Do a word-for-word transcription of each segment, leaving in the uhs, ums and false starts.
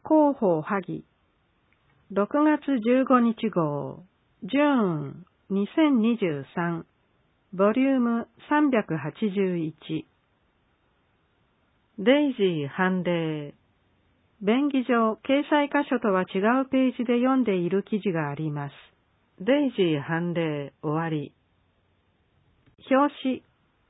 広報萩ろくがつじゅうごにち号ジューンにせんにじゅうさんボリュームさんびゃくはちじゅういちデイジー判例便宜上掲載箇所とは違うページで読んでいる記事があります。デイジー判例終わり表紙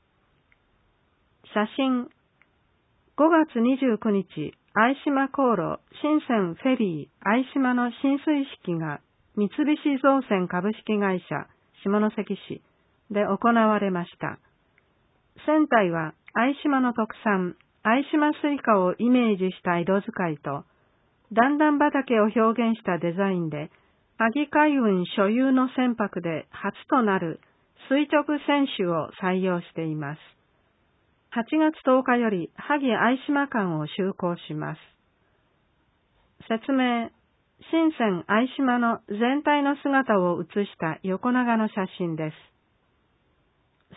写真ごがつにじゅうくにち相島航路新線フェリー相島の進水式が三菱造船株式会社下関市で行われました。船体は相島の特産相島スイカをイメージした色使いと段々畑を表現したデザインで萩海運所有の船舶で初となる垂直船首を採用しています。はちがつとおかより萩相島間を就航します。説明、新線相島の全体の姿を写した横長の写真です。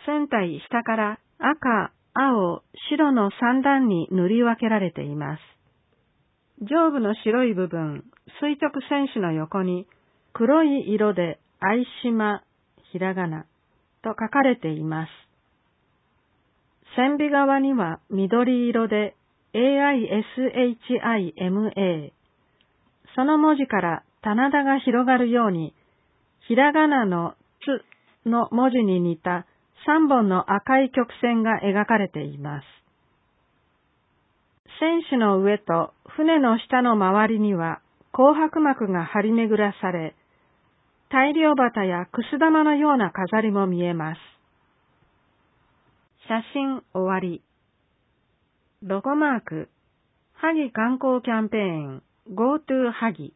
船体下から赤、青、白のさん段に塗り分けられています。上部の白い部分、垂直船首の横に黒い色で相島、ひらがなと書かれています。船尾側には緑色で エーアイエスエイチアイエムエー、その文字から棚田が広がるように、ひらがなのつの文字に似たさんぼんの赤い曲線が描かれています。船首の上と船の下の周りには紅白幕が張り巡らされ、大漁旗やくす玉のような飾りも見えます。写真終わり。ロゴマーク、萩観光キャンペーン GoTo 萩。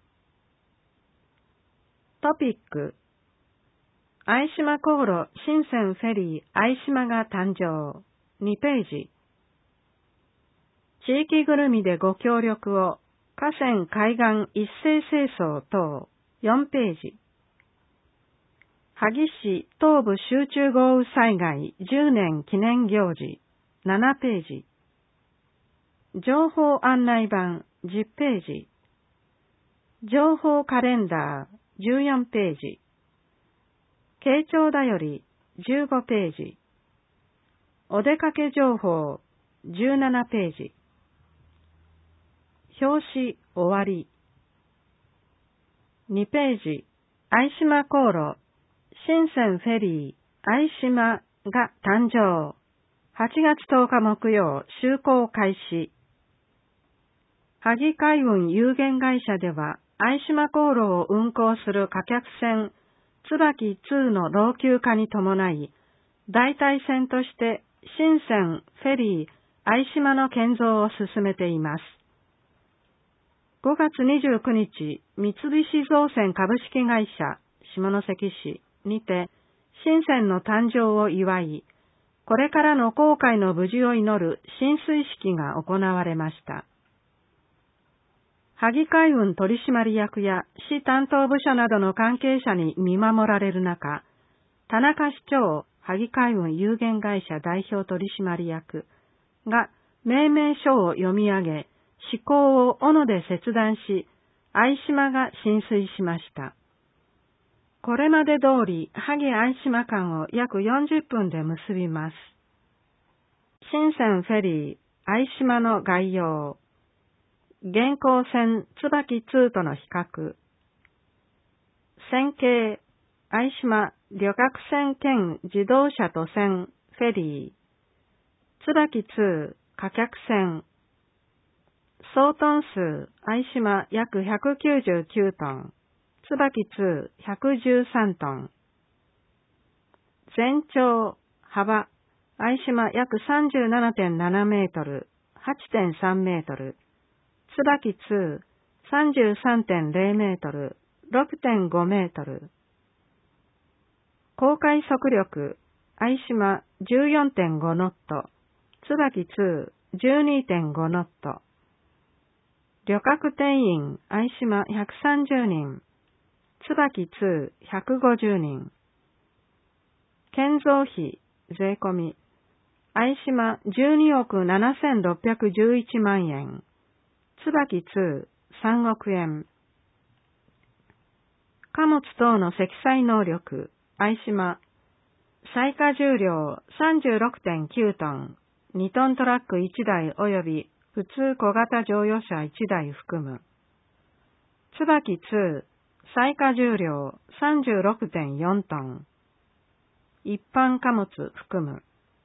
トピック、相島航路新線フェリー相島が誕生にページ。地域ぐるみでご協力を河川海岸一斉清掃等よんページ。萩市東部集中豪雨災害じゅうねん記念行事ななページ。情報案内板じゅっページ。情報カレンダーじゅうよんページ。慶長だよりじゅうごページ。お出かけ情報じゅうななページ。表紙終わり。にページ。相島航路新線フェリー相島が誕生。はちがつとおか木曜就航開始。萩海運有限会社では相島航路を運航する貨客船椿にの老朽化に伴い、代替船として新線フェリー相島の建造を進めています。ごがつにじゅうくにち、三菱造船株式会社下関市にて新線の誕生を祝い、これからの航海の無事を祈る進水式が行われました。萩海運取締役や市担当部署などの関係者に見守られる中、田中市長萩海運有限会社代表取締役が命名書を読み上げ、施工を斧で切断し、相島が進水しました。これまで通り萩相島間を約よんじゅっぷんで結びます。新線フェリー相島の概要。現行線椿にとの比較。線形相島旅客船兼自動車都線フェリー椿に貨客船。総トン数相島約ひゃくきゅうじゅうきゅうトン椿にひゃくじゅうさんトン。全長幅相島約 さんじゅうななてんななメートル はちてんさんメートル椿に さんじゅうさんてんゼロメートル ろくてんごメートル。航海速力相島 じゅうよんてんごノット椿に じゅうにてんごノット。旅客定員相島ひゃくさんじゅうにん椿にひゃくごじゅうにん。建造費税込み相島じゅうにおくななせんろっぴゃくじゅういちまんえん椿にさんおくえん。貨物等の積載能力、相島。最荷重量 さんじゅうろくてんきゅうトン、にトントラックいちだい及び普通小型乗用車いちだい含む。椿に、最荷重量 さんじゅうろくてんよんトン。一般貨物含む。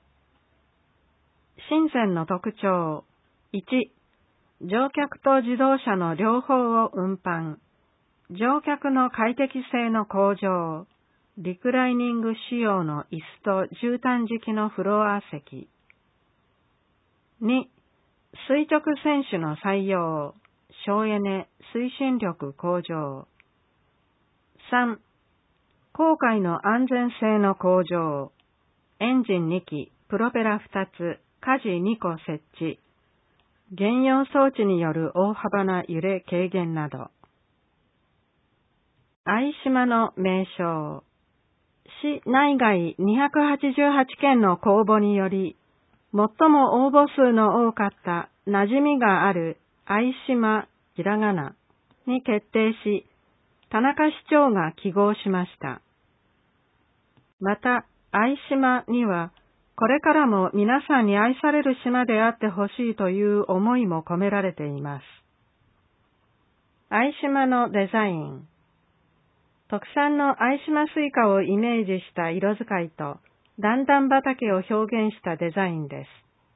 新線の特徴。いち、乗客と自動車の両方を運搬。乗客の快適性の向上。リクライニング仕様の椅子と絨毯敷きのフロア席。に、垂直選手の採用。省エネ、推進力向上。さん、航海の安全性の向上。エンジンにき、プロペラふたつ、舵にこ設置。減揚装置による大幅な揺れ軽減など。相島の名称。市内外にひゃくはちじゅうはちけんの公募により、最も応募数の多かった馴染みがある相島ひらがなに決定し、田中市長が揮毫しました。また、相島には、これからも皆さんに愛される島であってほしいという思いも込められています。相島のデザイン。特産の相島スイカをイメージした色使いと段々畑を表現したデザインです。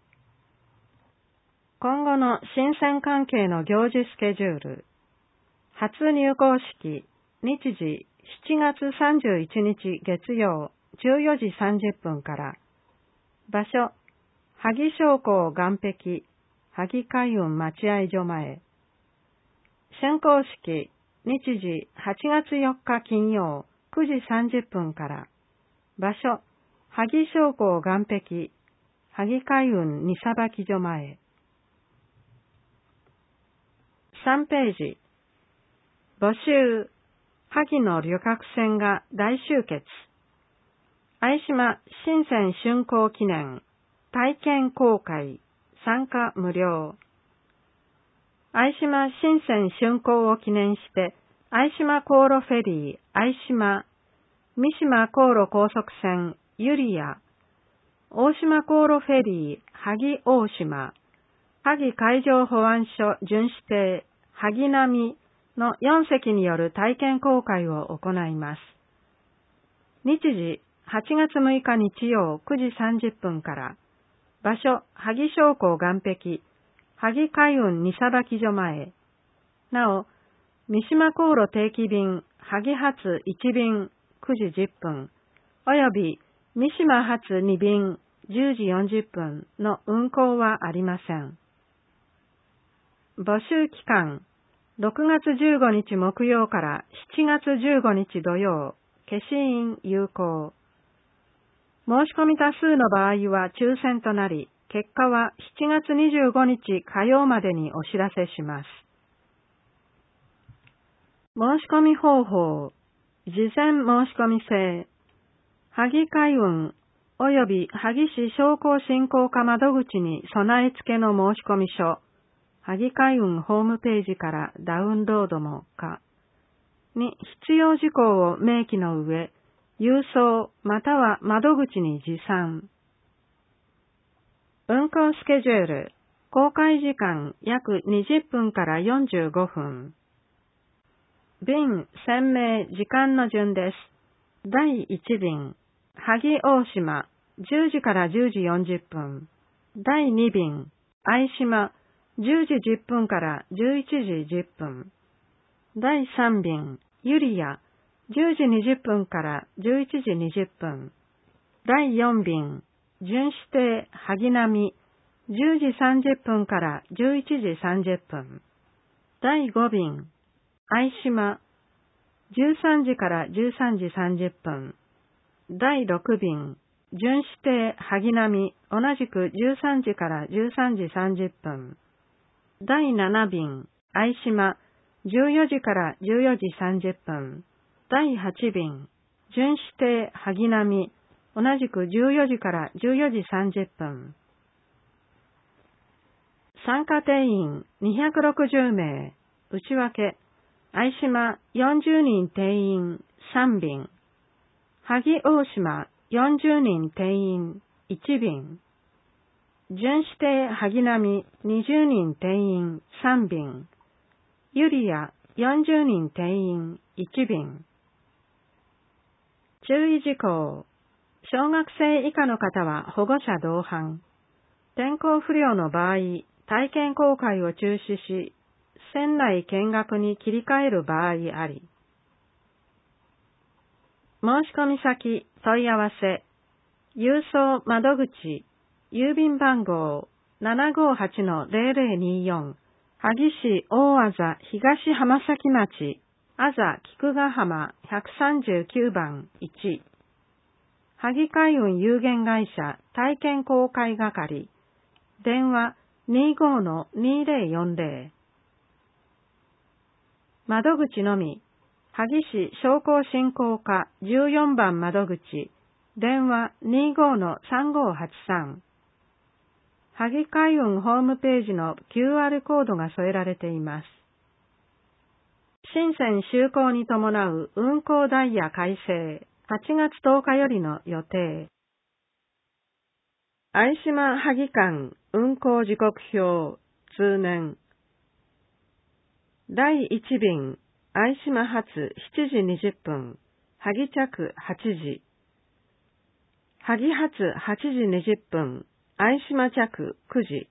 今後の新鮮関係の行事スケジュール。初入港式、日時しちがつさんじゅういちにち月曜じゅうよじさんじゅっぷんから。場所、萩商工岸壁、萩海運待合所前。竣工式、日時はちがつよっか金曜くじさんじゅっぷんから。場所、萩商工岸壁、萩海運荷さばき所前。さんページ。募集、萩の旅客船が大集結。相島新船竣工記念、体験航海、参加無料。相島新船竣工を記念して、相島航路フェリー、相島、三島航路高速船、ユリア、大島航路フェリー、萩大島、萩海上保安署巡視艇、萩波のよんせきによる体験航海を行います。日時、はちがつむいか日曜くじさんじゅっぷんから。場所、萩商工岸壁、萩海運荷さばき所前。なお、三島航路定期便、萩発いちびんくじじゅっぷん、および三島発にびんじゅうじよんじゅっぷんの運航はありません。募集期間、ろくがつじゅうごにち木曜からしちがつじゅうごにち土曜、消印有効。申し込み多数の場合は抽選となり、結果はしちがつにじゅうごにち火曜までにお知らせします。申し込み方法、事前申し込み制、萩海運および萩市商工振興課窓口に備え付けの申し込み書、萩海運ホームページからダウンロードも可に必要事項を明記の上、郵送または窓口に持参。運航スケジュール、航海時間約にじゅっぷんからよんじゅうごふん。便、船名、時間の順です。だいいちびん、萩大島、じゅうじからじゅうじよんじゅっぷん。だいにびん、相島、じゅうじじゅっぷんからじゅういちじじゅっぷん。だいさんびん、ユリア、じゅうじにじゅっぷんからじゅういちじにじゅっぷん。だいよんびん、巡視艇萩波、じゅうじさんじゅっぷんからじゅういちじさんじゅっぷん。だいごびん、相島、じゅうさんじからじゅうさんじさんじゅっぷん。だいろくびん、巡視艇萩波、同じくじゅうさんじからじゅうさんじさんじゅっぷん。だいななびん、相島、じゅうよじからじゅうよじさんじゅっぷん。だいはちびん、巡視艇萩波、同じくじゅうよじからじゅうよじさんじゅっぷん。参加定員にひゃくろくじゅうめい。 内訳、相島よんじゅうにん定員さん便、萩大島よんじゅうにん定員いち便、巡視艇萩波にじゅうにん定員さん便、ユリアよんじゅうにん定員いち便。注意事項。小学生以下の方は保護者同伴。天候不良の場合、体験航海を中止し、船内見学に切り替える場合あり。申込先、問い合わせ、郵送窓口、郵便番号 ななごはちのゼロゼロによん、萩市大字東浜崎町、あざ菊ヶ浜ひゃくさんじゅうきゅうばんいち、萩海運有限会社体験航海係、電話 にじゅうごのにゼロよんゼロ。窓口のみ、萩市商工振興課じゅうよんばん窓口、電話 にじゅうごのさんごはちさん。萩海運ホームページの キューアール コードが添えられています。新船就航に伴う運航ダイヤ改正、はちがつとおかよりの予定。相島萩間運航時刻表、通年。だいいち便、相島発しちじにじゅっぷん、萩着はちじ。萩発はちじにじゅっぷん、相島着くじ。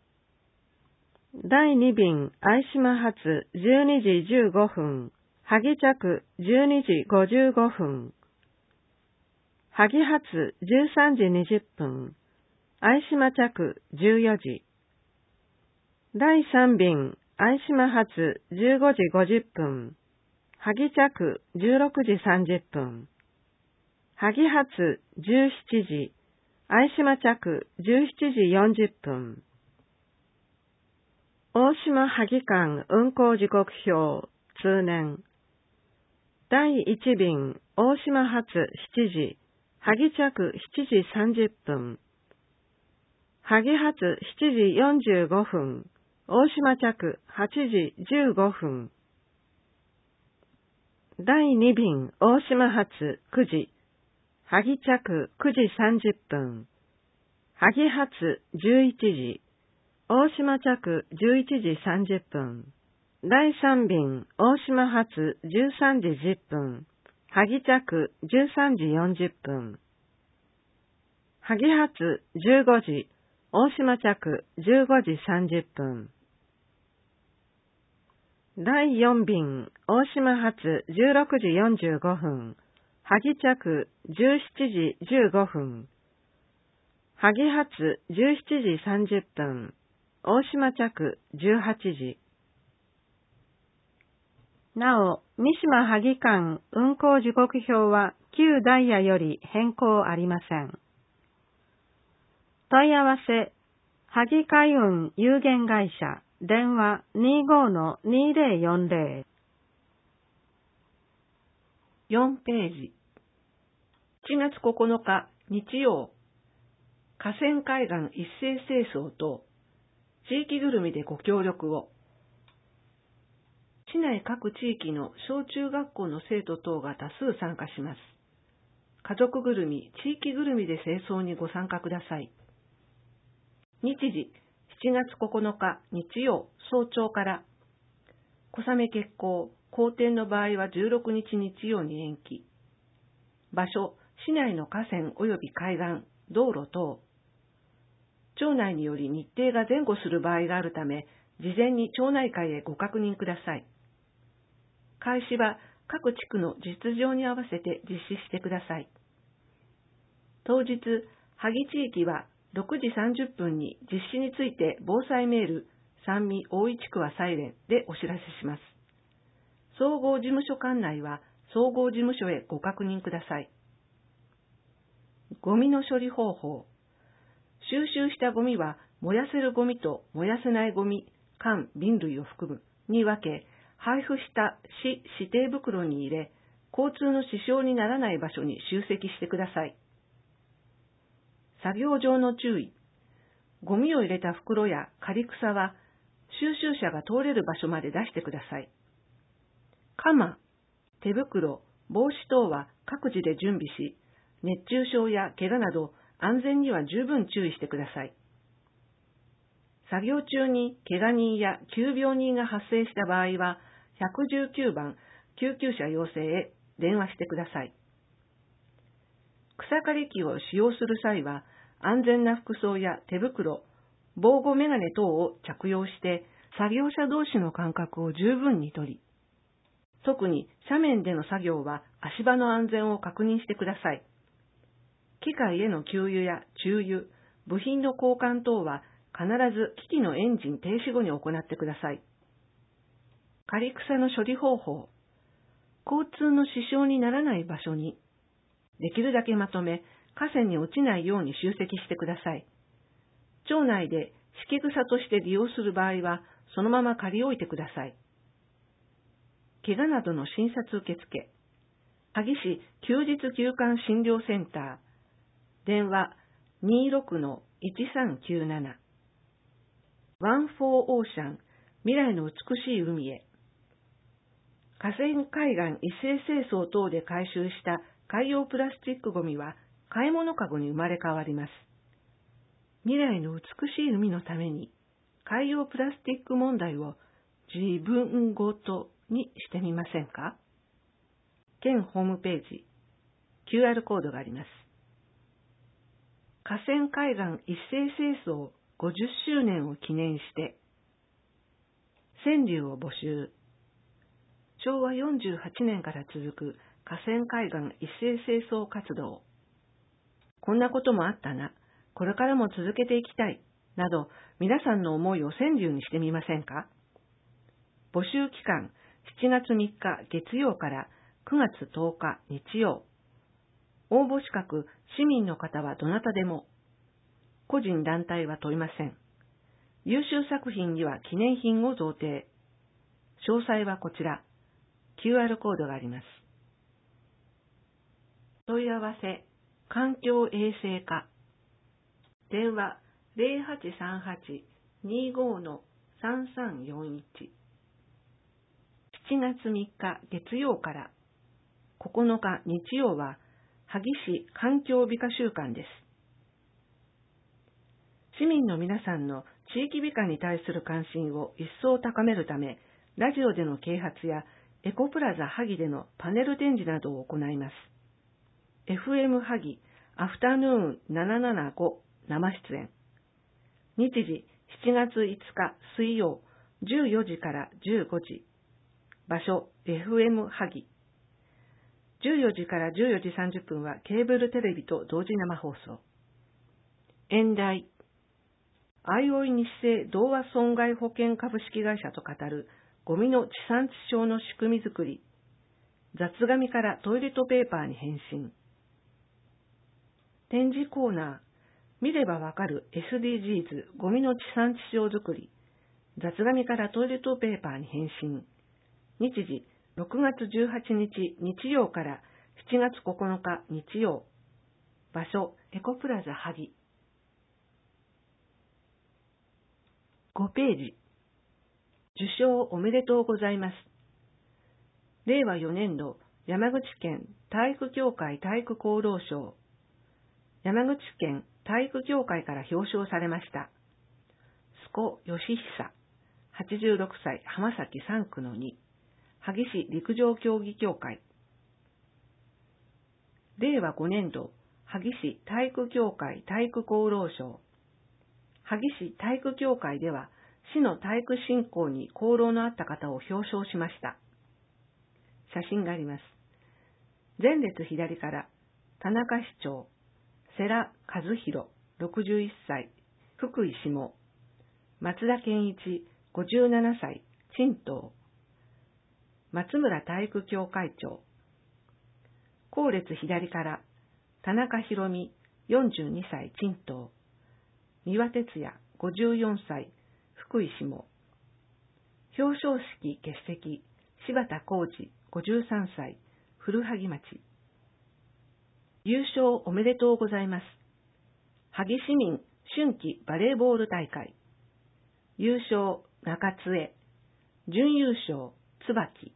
だいに便、相島発じゅうにじじゅうごふん、萩着じゅうにじごじゅうごふん。萩発じゅうさんじにじゅっぷん、相島着じゅうよじ。だいさん便、相島発じゅうごじごじゅっぷん、萩着じゅうろくじさんじゅっぷん。萩発じゅうしちじ、相島着じゅうしちじよんじゅっぷん。大島萩間運航時刻表、通年。だいいち便、大島発しちじ、萩着しちじさんじゅっぷん。萩発しちじよんじゅうごふん、大島着はちじじゅうごふん。だいに便、大島発くじ、萩着くじさんじゅっぷん。萩発じゅういちじ、大島着じゅういちじさんじゅっぷん。だいさん便、大島発じゅうさんじじゅっぷん。萩着じゅうさんじよんじゅっぷん。萩発じゅうごじ、大島着じゅうごじさんじゅっぷん。だいよん便、大島発じゅうろくじよんじゅうごふん。萩着じゅうしちじじゅうごふん。萩発じゅうしちじさんじゅっぷん。大島着じゅうはちじ。なお、三島萩間運航時刻表は旧ダイヤより変更ありません。問い合わせ、萩海運有限会社、電話 にじゅうごのにゼロよんゼロ。 よんページ。しちがつここのか日曜、河川海岸一斉清掃と地域ぐるみでご協力を。市内各地域の小中学校の生徒等が多数参加します。家族ぐるみ、地域ぐるみで清掃にご参加ください。日時、しちがつここのか日曜早朝から。小雨決行、好天の場合はじゅうろくにち日曜に延期。場所、市内の河川及び海岸、道路等。町内により日程が前後する場合があるため、事前に町内会へご確認ください。開始は各地区の実情に合わせて実施してください。当日、萩地域はろくじさんじゅっぷんに実施について防災メール、三味大井地区はサイレンでお知らせします。総合事務所管内は総合事務所へご確認ください。ゴミの処理方法。収集したゴミは燃やせるゴミと燃やせないゴミ、缶、瓶類を含むに分け、配布した市指定袋に入れ、交通の支障にならない場所に集積してください。作業上の注意。ゴミを入れた袋や刈り草は、 収集車が通れる場所まで出してください。鎌、手袋、帽子等は各自で準備し、熱中症や怪我など安全には十分注意してください。作業中に怪我人や急病人が発生した場合は、いちいちきゅうばん救急車要請へ電話してください。草刈り機を使用する際は、安全な服装や手袋、防護メガネ等を着用して、作業者同士の間隔を十分にとり、特に斜面での作業は足場の安全を確認してください。機械への給油や注油、部品の交換等は必ず機器のエンジン停止後に行ってください。刈り草の処理方法。交通の支障にならない場所に、できるだけまとめ、河川に落ちないように集積してください。町内で敷草として利用する場合は、そのまま刈り置いてください。怪我などの診察受付。萩市休日休館診療センター。電話 にじゅうろくのいちさんきゅうなな。ワンフォーオーシャン、未来の美しい海へ。河川海岸一斉清掃等で回収した海洋プラスチックごみは買い物かごに生まれ変わります。未来の美しい海のために海洋プラスチック問題を自分ごとにしてみませんか？県ホームページ、キューアール コードがあります。河川海岸一斉清掃ごじゅっしゅうねんを記念して、川柳を募集。しょうわよんじゅうはちねんから続く河川海岸一斉清掃活動。こんなこともあったな、これからも続けていきたい、など皆さんの思いを川柳にしてみませんか？募集期間しちがつみっか月曜からくがつとおか日曜。応募資格市民の方はどなたでも。個人団体は問いません。優秀作品には記念品を贈呈。詳細はこちら。キューアール コードがあります。問い合わせ、環境衛生課。電話 ゼロはちさんはち にーごーのさんさんよんいち。しちがつみっか月曜からここのか日曜は萩市環境美化週間です。市民の皆さんの地域美化に対する関心を一層高めるため、ラジオでの啓発やエコプラザ萩でのパネル展示などを行います。エフエム 萩アフタヌーンななななご生出演。日時しちがついつか水曜じゅうよじからじゅうごじ。場所 エフエム 萩。じゅうよじからじゅうよじさんじゅっぷんはケーブルテレビと同時生放送。演題。あいおい日清同和損害保険株式会社と語るゴミの地産地消の仕組み作り。雑紙からトイレットペーパーに変身。展示コーナー。見ればわかる エスディージーズ ゴミの地産地消作り。雑紙からトイレットペーパーに変身。日時ろくがつじゅうはちにち日曜からしちがつここのか日曜。場所エコプラザ萩。ごページ。受賞おめでとうございます。れいわよねんど山口県体育協会体育功労賞。山口県体育協会から表彰されました。須古義久、はちじゅうろくさい、浜崎さんくのに、萩市陸上競技協会。れいわごねんど萩市体育協会体育功労賞。萩市体育協会では、市の体育振興に功労のあった方を表彰しました。写真があります。前列左から、田中市長、世良和弘、ろくじゅういっさい、福井下、松田健一、ごじゅうななさい、陳東、松村体育協会長、後列左から、田中宏美、よんじゅうにさい、陳東、三輪哲也、ごじゅうよんさい、福井下、表彰式欠席、柴田浩二、ごじゅうさんさい、古萩町。優勝おめでとうございます。萩市民春季バレーボール大会。優勝中津江、準優勝、椿。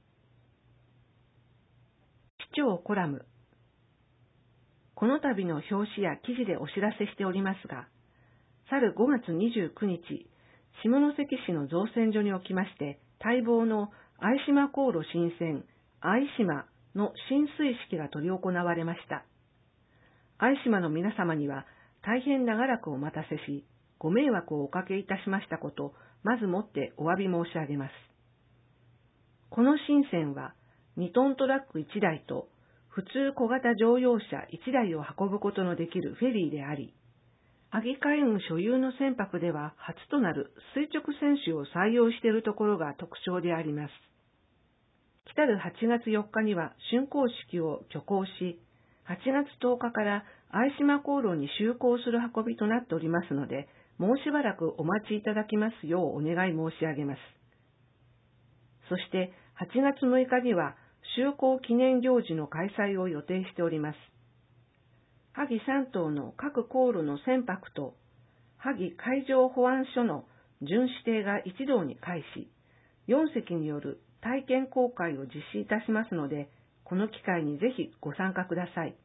市長コラム。この度の表紙や記事でお知らせしておりますが、去るごがつにじゅうくにち、下関市の造船所におきまして、待望の相島航路新船、相島の進水式が執り行われました。相島の皆様には大変長らくお待たせし、ご迷惑をおかけいたしましたこと、まずもってお詫び申し上げます。この新船はにトントラックいちだいと普通小型乗用車いちだいを運ぶことのできるフェリーであり、萩海運所有の船舶では初となる垂直船首を採用しているところが特徴であります。来たるはちがつよっかには竣工式を挙行し、はちがつとおかから相島航路に就航する運びとなっておりますので、もうしばらくお待ちいただきますようお願い申し上げます。そしてはちがつむいかには就航記念行事の開催を予定しております。萩さんとうの各航路の船舶と萩海上保安署の巡視艇が一堂に会し、よんせきによる体験航海を実施いたしますので、この機会にぜひご参加ください。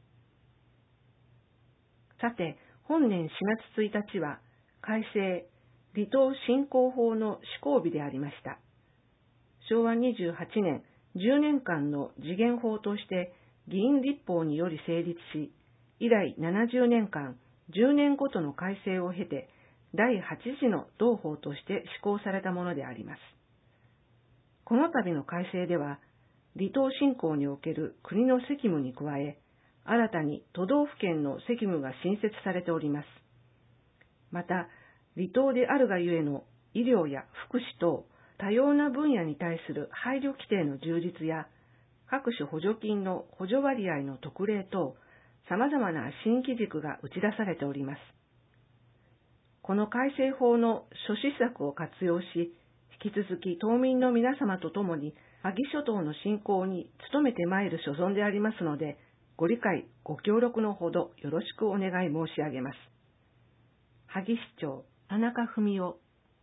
さて、本年しがつついたちは改正離島振興法の施行日でありました。しょうわにじゅうはちねん、じゅうねんかんの時限法として議員立法により成立し、以来ななじゅうねんかん、じゅうねんごとの改正を経て、だいはちじの同法として施行されたものであります。この度の改正では、離島振興における国の責務に加え、新たに都道府県の責務が新設されております。また、離島であるがゆえの医療や福祉等、多様な分野に対する配慮規定の充実や、各種補助金の補助割合の特例等、様々な新規軸が打ち出されております。この改正法の諸施策を活用し、引き続き島民の皆様と共に萩諸島の振興に努めてまいる所存でありますので、ご理解、ご協力のほどよろしくお願い申し上げます。萩市長、田中文夫。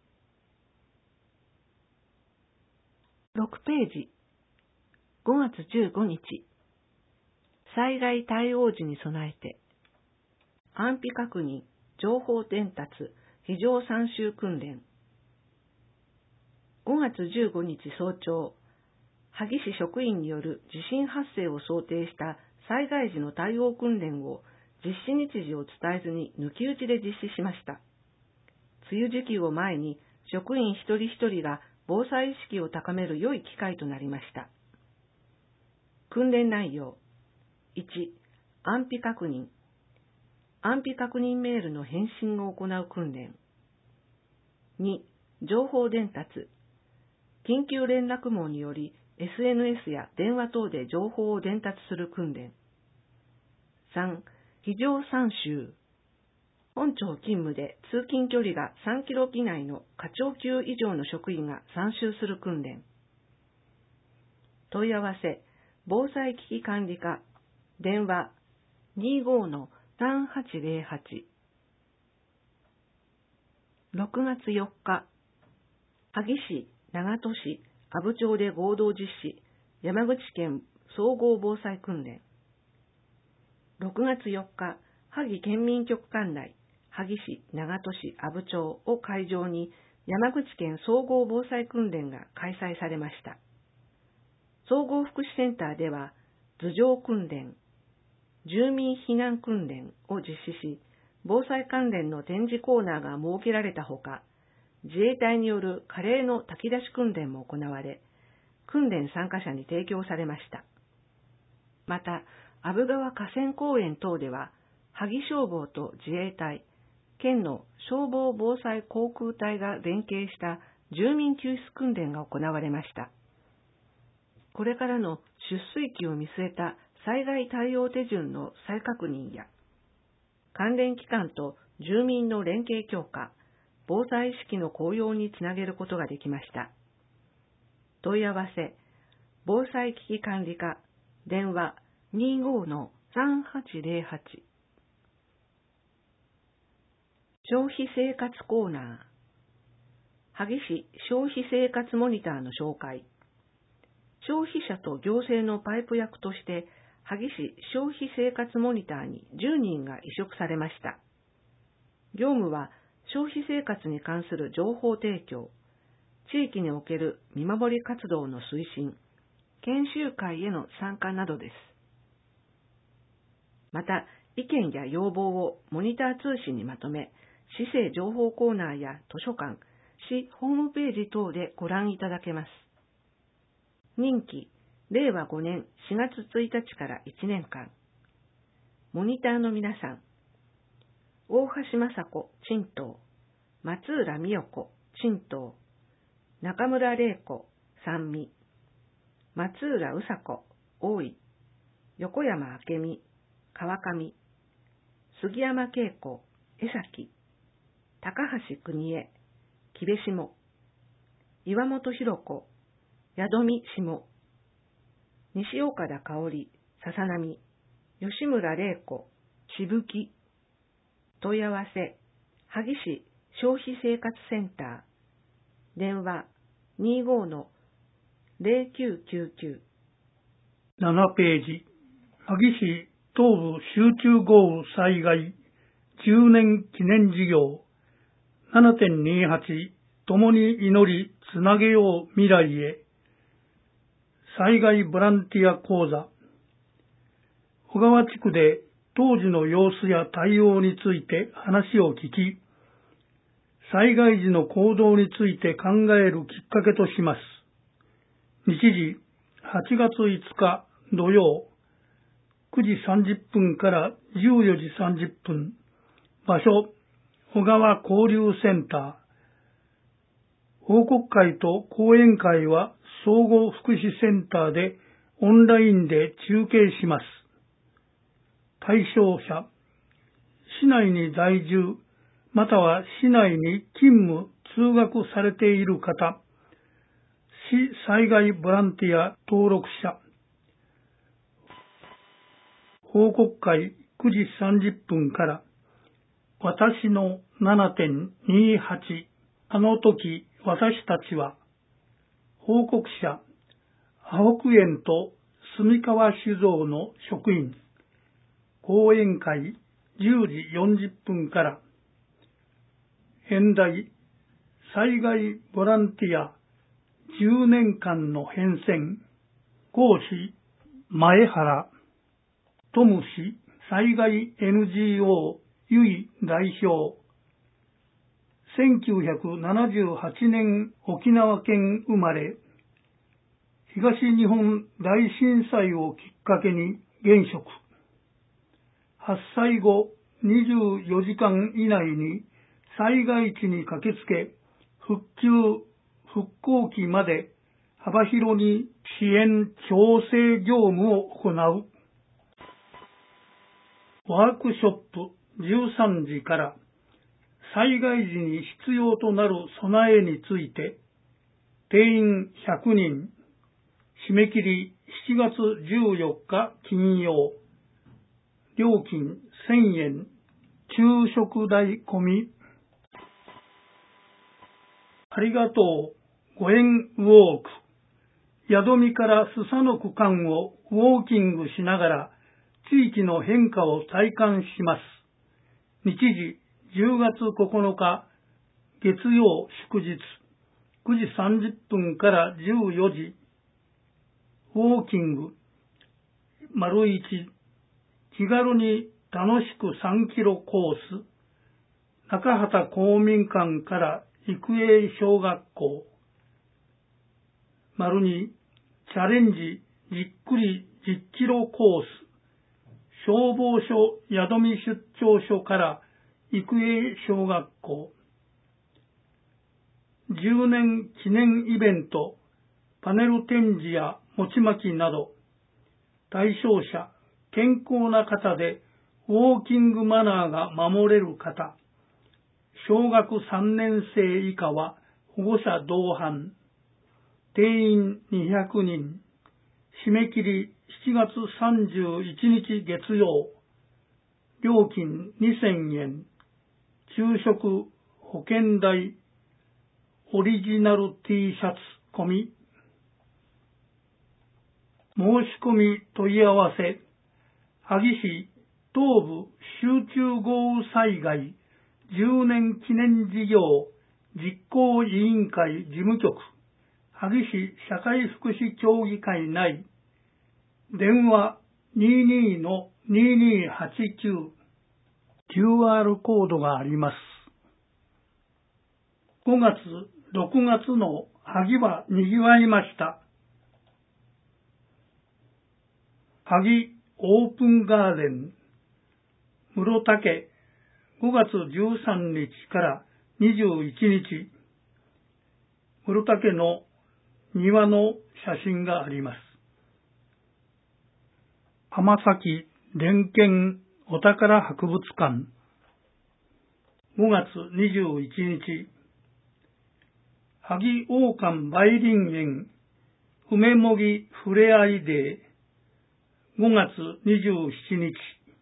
ろくページ。ごがつじゅうごにち。災害対応時に備えて、安否確認、情報伝達、非常参集訓練。ごがつじゅうごにち早朝、萩市職員による地震発生を想定した災害時の対応訓練を実施日時を伝えずに抜き打ちで実施しました。梅雨時期を前に職員一人一人が防災意識を高める良い機会となりました。訓練内容。いち、安否確認。安否確認メールの返信を行う訓練。に、情報伝達。緊急連絡網により エスエヌエス や電話等で情報を伝達する訓練。さん、非常参集。本庁勤務で通勤距離がさんキロ以内の課長級以上の職員が参集する訓練。問い合わせ、防災危機管理課。電話 にじゅうごのさんはちぜろはち。ろくがつよっか、萩市、長門市、阿武町で合同実施、山口県総合防災訓練。ろくがつよっか、萩県民局管内、萩市、長門市、阿武町を会場に山口県総合防災訓練が開催されました。総合福祉センターでは、頭上訓練、住民避難訓練を実施し、防災関連の展示コーナーが設けられたほか、自衛隊によるカレーの炊き出し訓練も行われ、訓練参加者に提供されました。また、阿武川河川公園等では、萩消防と自衛隊、県の消防防災航空隊が連携した住民救出訓練が行われました。これからの出水期を見据えた災害対応手順の再確認や、関連機関と住民の連携強化、防災意識の向上につなげることができました。問い合わせ、防災危機管理課、電話 にじゅうごのさんはちぜろはち。消費生活コーナー。 萩市消費生活モニターの紹介。消費者と行政のパイプ役として、萩市消費生活モニターにじゅうにんが委嘱されました。業務は消費生活に関する情報提供、地域における見守り活動の推進、研修会への参加などです。また、意見や要望をモニター通信にまとめ、市政情報コーナーや図書館、市ホームページ等でご覧いただけます。任期、れいわごねんしがつついたちからいちねんかん。モニターの皆さん、大橋雅子、陳東、松浦美代子、陳東、中村玲子、三味、松浦宇佐子、大井、横山明美、川上、杉山恵子、江崎、高橋邦江、木部下、岩本博子、宿見下、西岡田香織、笹波、吉村玲子、渋木。問い合わせ、萩市消費生活センター、電話 にじゅうごのゼロきゅうきゅうきゅう。 ななページ、萩市東部集中豪雨災害じゅうねん記念事業 ななてんにじゅうはち 共に祈りつなげよう未来へ災害ボランティア講座。小川地区で当時の様子や対応について話を聞き、災害時の行動について考えるきっかけとします。日時はちがついつか土曜くじさんじゅっぷんからじゅうよじさんじゅっぷん。場所、小川交流センター。報告会と講演会は総合福祉センターでオンラインで中継します。対象者、市内に在住、または市内に勤務・通学されている方、市災害ボランティア登録者。報告会くじさんじゅっぷんから、私の ななてんにじゅうはち、あの時私たちは、報告者、阿北園と住川酒造の職員、講演会じゅうじよんじゅっぷんから、演題、災害ボランティアじゅうねんかんの変遷、講師、前原、トム氏災害 エヌジーオー 由井代表。せんきゅうひゃくななじゅうはちねん沖縄県生まれ、東日本大震災をきっかけに現職。発災後にじゅうよじかん以内に災害地に駆けつけ、復旧・復興期まで幅広に支援・調整業務を行う。ワークショップじゅうさんじから災害時に必要となる備えについて定員ひゃくにん締め切りしちがつじゅうよっか金曜料金せんえん昼食代込み。ありがとうご縁ウォーク宿見から須佐の区間をウォーキングしながら地域の変化を体感します。日時じゅうがつここのか月曜祝日くじさんじゅっぷんからじゅうよじウォーキング丸いち気軽に楽しくさんキロコース中畑公民館から育英小学校丸にチャレンジじっくりじっキロコース消防署宿見出張所から育英小学校じゅうねん記念イベントパネル展示や餅まきなど対象者健康な方でウォーキングマナーが守れる方小学さんねん生以下は保護者同伴定員にひゃくにん締め切りしちがつさんじゅういちにち月曜料金にせんえん昼食保険代オリジナル T シャツ込み。申し込み問い合わせ、萩市東部集中豪雨災害じゅうねん記念事業実行委員会事務局、萩市社会福祉協議会内、電話 にじゅうに のにじゅうに はちきゅう、キューアール コードがあります。ごがつ、ろくがつの萩は賑わいました。萩オープンガーデン、室竹、ごがつじゅうさんにちからにじゅういちにち、室竹の庭の写真があります。浜崎伝研お宝博物館、ごがつにじゅういちにち、萩王冠梅林園梅もぎふれあいデー、ごがつにじゅうしちにち、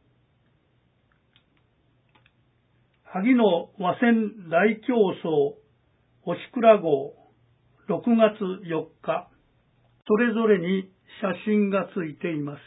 萩の和船大競争おしくら号ろくがつよっか、それぞれに写真がついています。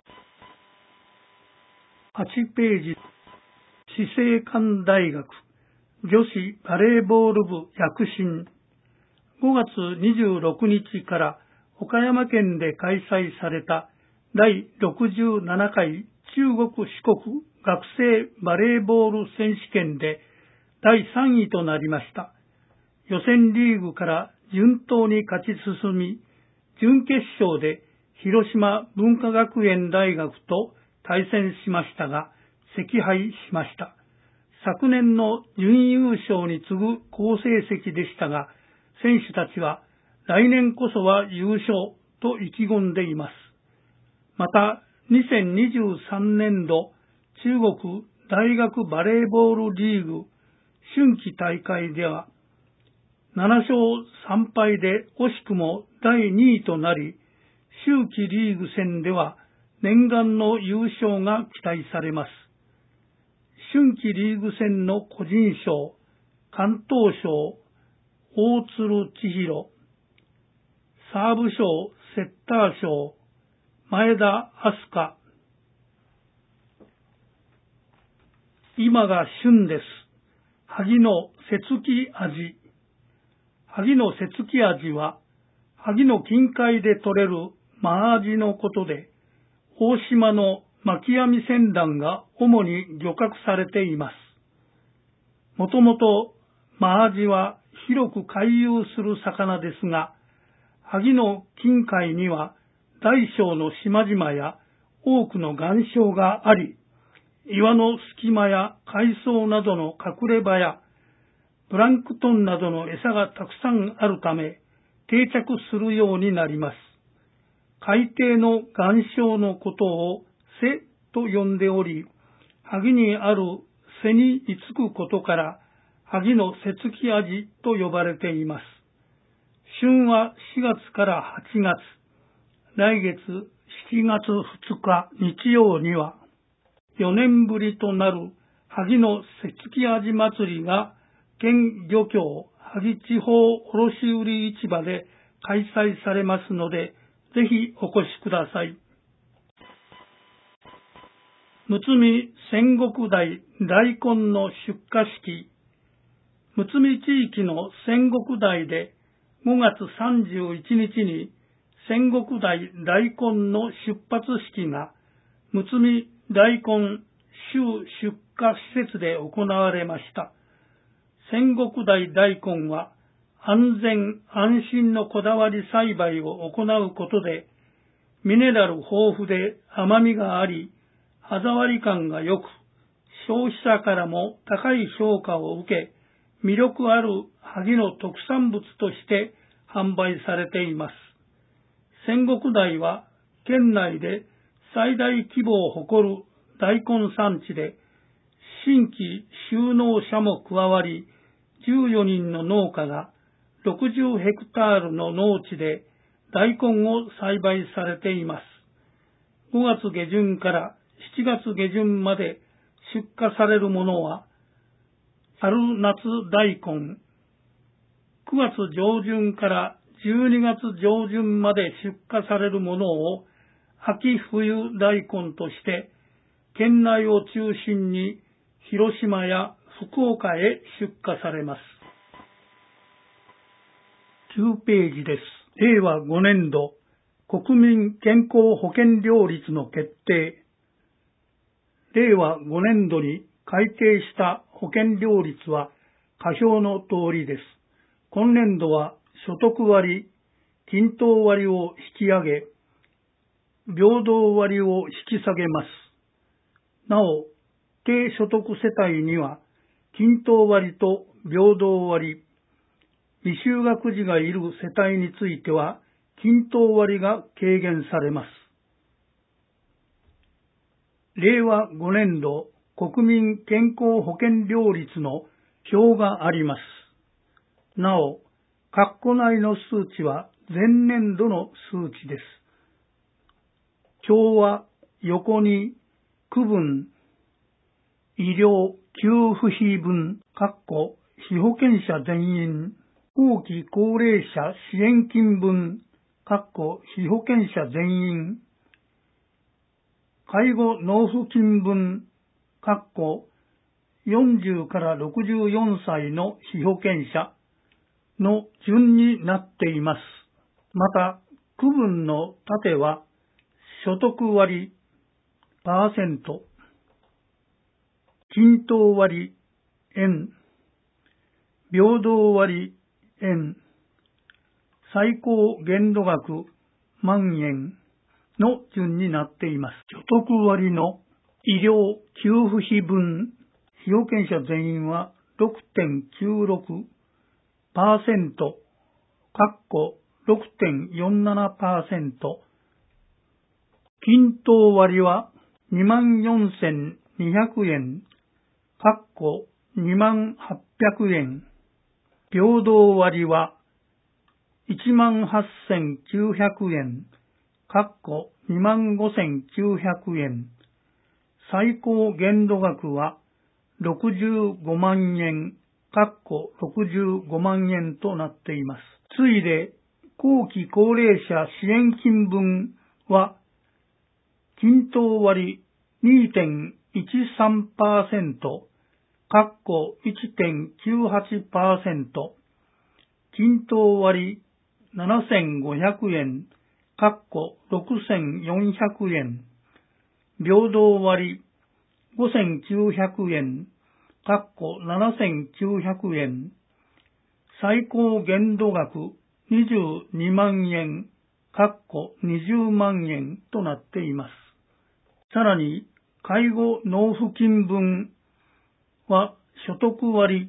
はちページ、死生館大学女子バレーボール部躍進、ごがつにじゅうろくにちから岡山県で開催されただいろくじゅうななかい中国四国学生バレーボール選手権でだいさんいとなりました。予選リーグから順当に勝ち進み、準決勝で広島文化学園大学と対戦しましたが、惜敗しました。昨年の準優勝に次ぐ好成績でしたが、選手たちは来年こそは優勝と意気込んでいます。また、にせんにじゅうさんねんど中国大学バレーボールリーグ春季大会では、ななしょうさんぱいで惜しくもだいにいとなり、秋季リーグ戦では念願の優勝が期待されます。春季リーグ戦の個人賞、関東賞、大鶴千尋、サーブ賞、セッター賞、前田明日香。今が旬です。萩の瀬月味。萩の瀬月味は、萩の近海で採れるマアジのことで、大島の巻き網船団が主に漁獲されています。もともとマアジは広く回遊する魚ですが、萩の近海には大小の島々や多くの岩礁があり、岩の隙間や海藻などの隠れ場やプランクトンなどの餌がたくさんあるため定着するようになります。海底の岩礁のことを瀬と呼んでおり、萩にある瀬に居つくことから萩の瀬月味と呼ばれています。旬はしがつからはちがつ、来月しちがつふつか日曜にはよねんぶりとなる萩の瀬月味祭りが県漁協萩地方卸売市場で開催されますので、ぜひお越しください。むつみ戦国大大根の出荷式。むつみ地域の戦国大でごがつさんじゅういちにちに戦国大大根の出発式がむつみ大根州出荷施設で行われました。戦国大大根は安全安心のこだわり栽培を行うことで、ミネラル豊富で甘みがあり、歯触り感が良く、消費者からも高い評価を受け、魅力ある萩の特産物として販売されています。戦国大は県内で最大規模を誇る大根産地で、新規就農者も加わり、じゅうよにんの農家がろくじゅうヘクタールの農地で大根を栽培されています。ごがつげじゅんからしちがつげじゅんまで出荷されるものは、春夏大根、 くがつ上旬からじゅうにがつ上旬まで出荷されるものを秋冬大根として県内を中心に広島や福岡へ出荷されます。きゅうページです。れいわごねんど国民健康保険料率の決定。れいわごねんどに改定した保険料率は下表の通りです。今年度は所得割、均等割を引き上げ、平等割を引き下げます。なお、低所得世帯には均等割と平等割、未就学児がいる世帯については均等割が軽減されます。れいわごねんど国民健康保険料率の表があります。なお、括弧内の数値は前年度の数値です。表は横に区分、医療給付費分、括弧被保険者全員、後期高齢者支援金分、括弧被保険者全員、介護納付金分、括弧よんじゅうからろくじゅうよんさいの被保険者の順になっています。また、区分の縦は所得割、パーセント、均等割、円、平等割、円、最高限度額、万円の順になっています。所得割の医療給付費分、被保険者全員は ろくてんきゅうろくパーセント、括弧 ろくてんよんななパーセント、均等割は にまんよんせんにひゃくえん、括弧にまんはっぴゃくえん、平等割はいちまんはっせんきゅうひゃくえん、括弧にまんごせんきゅうひゃくえん、最高限度額はろくじゅうごまんえん、括弧ろくじゅうごまんえんとなっています。次いで、後期高齢者支援金分は、均等割 にてんいちさんパーセント、括弧 いちてんきゅうはちパーセント、均等割ななせんごひゃくえん、括弧ろくせんよんひゃくえん、平等割ごせんきゅうひゃくえん、括弧ななせんきゅうひゃくえん、最高限度額にじゅうにまんえん、括弧にじゅうまんえんとなっています。さらに、介護納付金分は所得割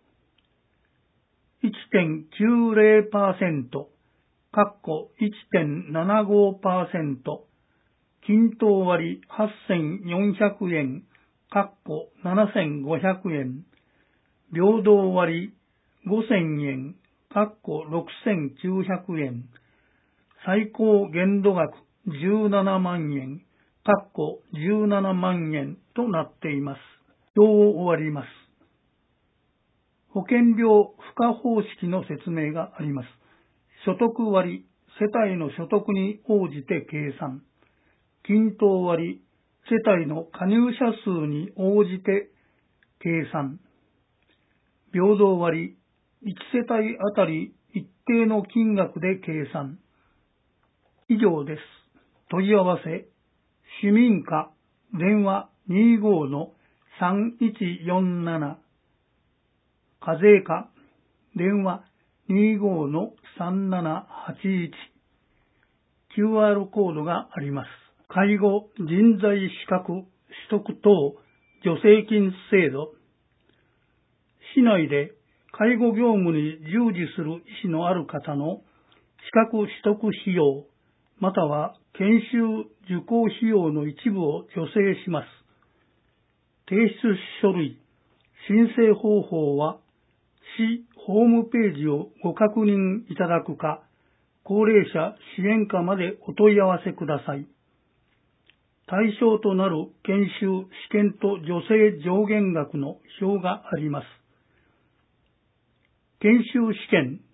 いちてんきゅうぜろパーセント、括弧 いちてんななごパーセント、均等割はっせんよんひゃくえん、括弧ななせんごひゃくえん、平等割ごせんえん、括弧ろくせんきゅうひゃくえん、最高限度額じゅうななまんえん、括弧じゅうななまんえんとなっています。表を終わります。保険料付加方式の説明があります。所得割、世帯の所得に応じて計算。均等割、世帯の加入者数に応じて計算。平等割、いち世帯あたり一定の金額で計算。以上です。問い合わせ、市民課、電話 にじゅうごのさんいちよんなな、課税課、電話 にじゅうごのさんななはちいち、キューアール コードがあります。介護人材資格取得等助成金制度。市内で介護業務に従事する意思のある方の資格取得費用、または研修受講費用の一部を助成します。提出書類、申請方法は、市ホームページをご確認いただくか、高齢者支援課までお問い合わせください。対象となる研修、試験と助成上限額の表があります。研修試験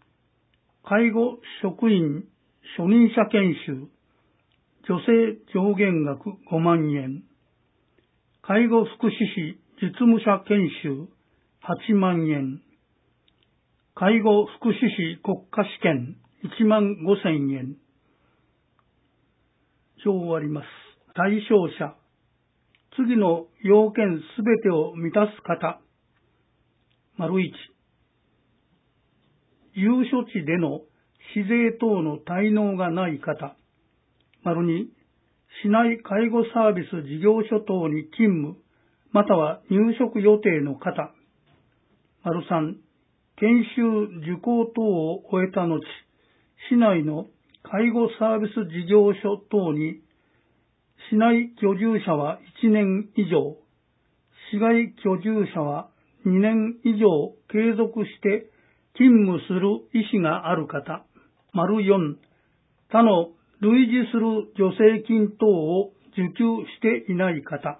介護職員初任者研修、助成上限額ごまんえん、介護福祉士実務者研修はちまんえん、介護福祉士国家試験いちまんごせんえん。表を割ります。対象者、次の要件すべてを満たす方。丸いち、有所地での市税等の滞納がない方。丸に、市内介護サービス事業所等に勤務、または入職予定の方。丸さん、研修受講等を終えた後、市内の介護サービス事業所等に、市内居住者はいちねん以上、市外居住者はにねん以上継続して勤務する意思がある方。丸よん、他の類似する助成金等を受給していない方。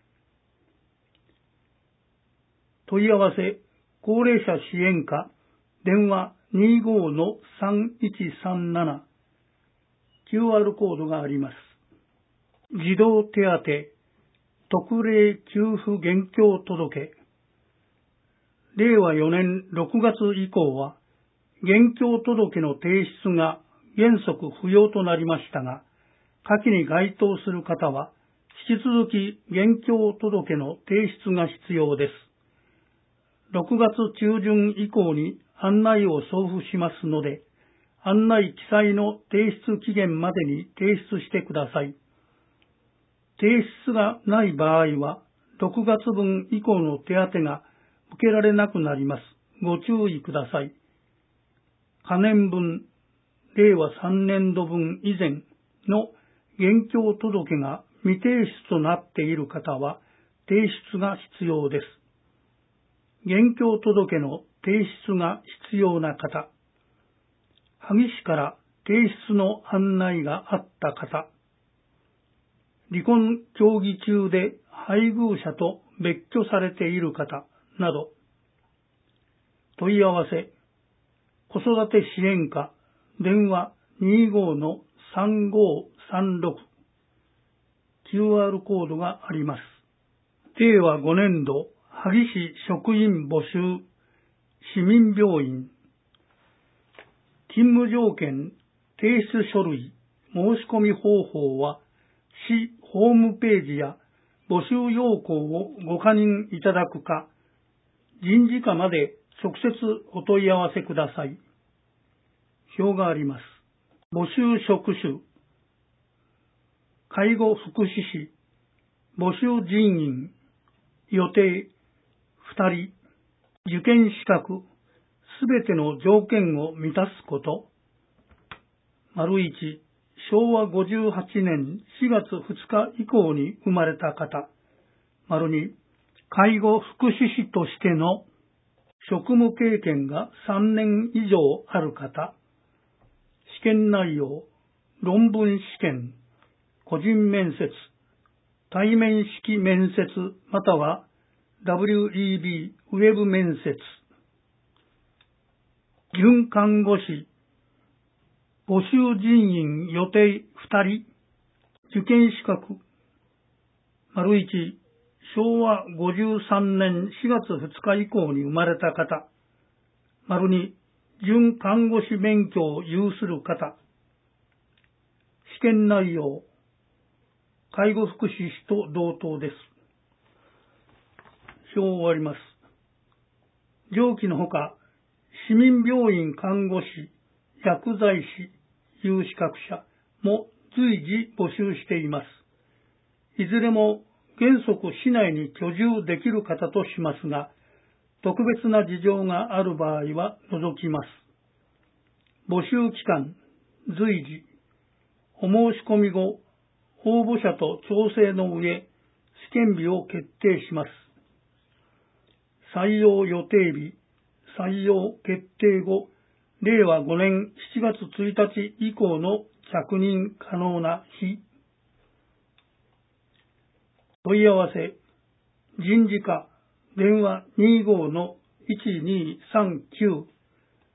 問い合わせ、高齢者支援課、電話 にじゅうごのさんいちさんなな、キューアール コードがあります。児童手当、特例給付現況届。れいわよねんろくがつ以降は、現況届の提出が原則不要となりましたが、下記に該当する方は、引き続き現況届の提出が必要です。ろくがつ中旬以降に案内を送付しますので、案内記載の提出期限までに提出してください。提出がない場合は、ろくがつぶん以降の手当が受けられなくなります。ご注意ください。可年分、れいわさんねんどぶん以前の現況届が未提出となっている方は、提出が必要です。現況届の提出が必要な方、萩市から提出の案内があった方、離婚協議中で配偶者と別居されている方など、問い合わせ、子育て支援課、電話 にじゅうごのさんごさんろく、キューアール コードがあります。れいわごねんど、萩市職員募集、市民病院、勤務条件、提出書類、申し込み方法は、市ホームページや募集要項をご確認いただくか、人事課まで直接お問い合わせください。表があります。募集職種、介護福祉士、募集人員、予定、ふたり、受験資格、すべての条件を満たすこと。丸いち、しょうわごじゅうはちねんしがつふつか以降に生まれた方。丸に、介護福祉士としての職務経験がさんねん以上ある方。試験内容、論文試験、個人面接、対面式面接または ダブリューイービー ウェブ面接。准看護師、募集人員予定ふたり、受験資格。丸いち、しょうわごじゅうさんねんしがつふつか以降に生まれた方。丸に、準看護師免許を有する方。試験内容、介護福祉士と同等です。表を終わります。上記のほか、市民病院看護師、薬剤師、有資格者も随時募集しています。いずれも原則市内に居住できる方としますが、特別な事情がある場合は除きます。募集期間、随時、お申し込み後、応募者と調整の上、試験日を決定します。採用予定日、採用決定後、れいわごねんしちがつついたち以降の着任可能な日。問い合わせ、人事課、電話 にじゅうごのいちにさんきゅう、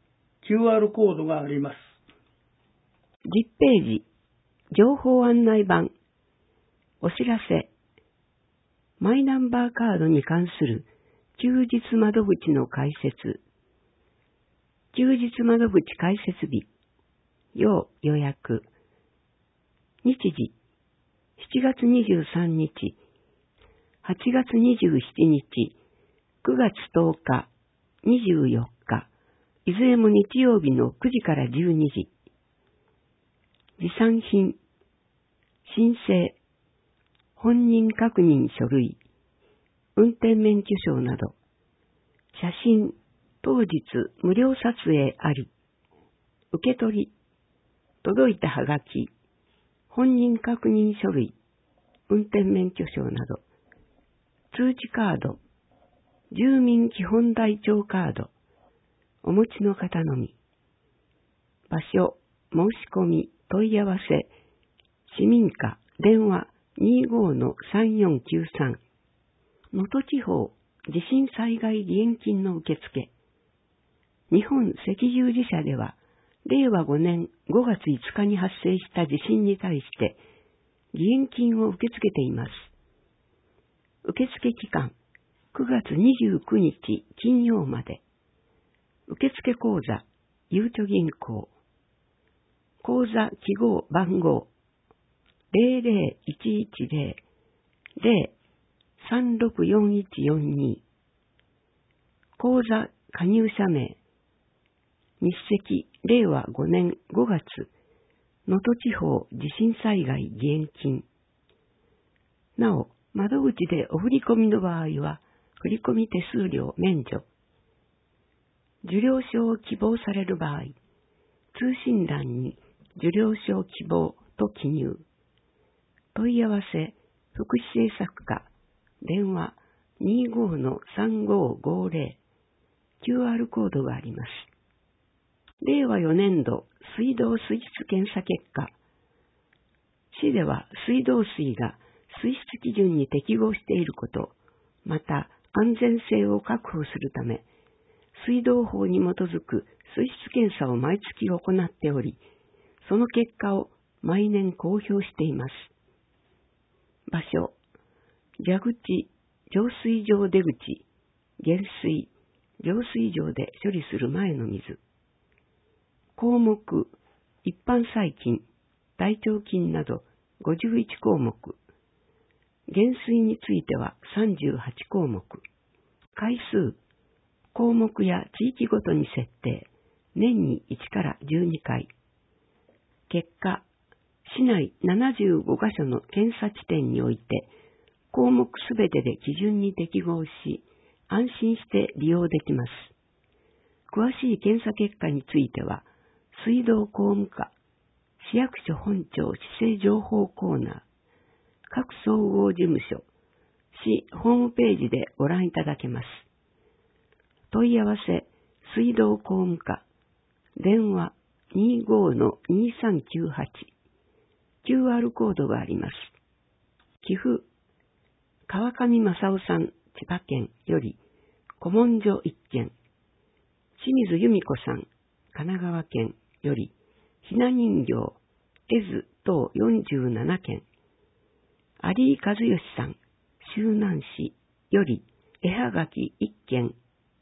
キューアール コードがあります。 じゅっページ、情報案内板、お知らせ、マイナンバーカードに関する休日窓口の開設、休日窓口開設日、要予約、日時、しちがつにじゅうさんにち、はちがつにじゅうしちにち、くがつとおか、にじゅうよっか、いずれも日曜日のくじからじゅうにじ。持参品、申請、本人確認書類、運転免許証など、写真、当日無料撮影あり、受け取り、届いたはがき、本人確認書類、運転免許証など、通知カード、住民基本台帳カード、お持ちの方のみ。場所、申し込み、問い合わせ、市民課、電話 にじゅうごのさんよんきゅうさん。能登地方地震災害義援金の受付。日本赤十字社では、れいわごねんごがついつかに発生した地震に対して、義援金を受け付けています。受付期間、くがつにじゅうくにち金曜まで。受付口座、ゆうちょ銀行。口座記号番号、ゼロゼロいちいちゼロ ゼロ さんろくよんいちよんに。口座加入者名、日赤れいわごねんごがつ、能登地方地震災害義援金。なお、窓口でお振り込みの場合は、振込手数料免除。受領証を希望される場合、通信欄に受領証希望と記入。問い合わせ、福祉政策課、電話 にじゅうごのさんごごゼロ、キューアール コードがあります。れいわよねんど水道水質検査結果。市では水道水が水質基準に適合していること、また安全性を確保するため、水道法に基づく水質検査を毎月行っており、その結果を毎年公表しています。場所、蛇口、浄水場出口、下水、浄水場で処理する前の水。項目、一般細菌、大腸菌などごじゅういちこうもく。減水についてはさんじゅうはちこうもく。回数、項目や地域ごとに設定、年にいちからじゅうにかい。結果、市内ななじゅうごかしょの検査地点において、項目すべてで基準に適合し、安心して利用できます。詳しい検査結果については、水道公務課、市役所本庁市政情報コーナー、各総合事務所、市ホームページでご覧いただけます。問い合わせ、水道公務課、電話 にじゅうごのにさんきゅうはち、キューアール コードがあります。寄付、川上正夫さん、千葉県より、古文書いっけん、清水由美子さん、神奈川県より、ひな人形、絵図等よんじゅうななけん、有井和義さん、周南市より、絵はがきいっけん、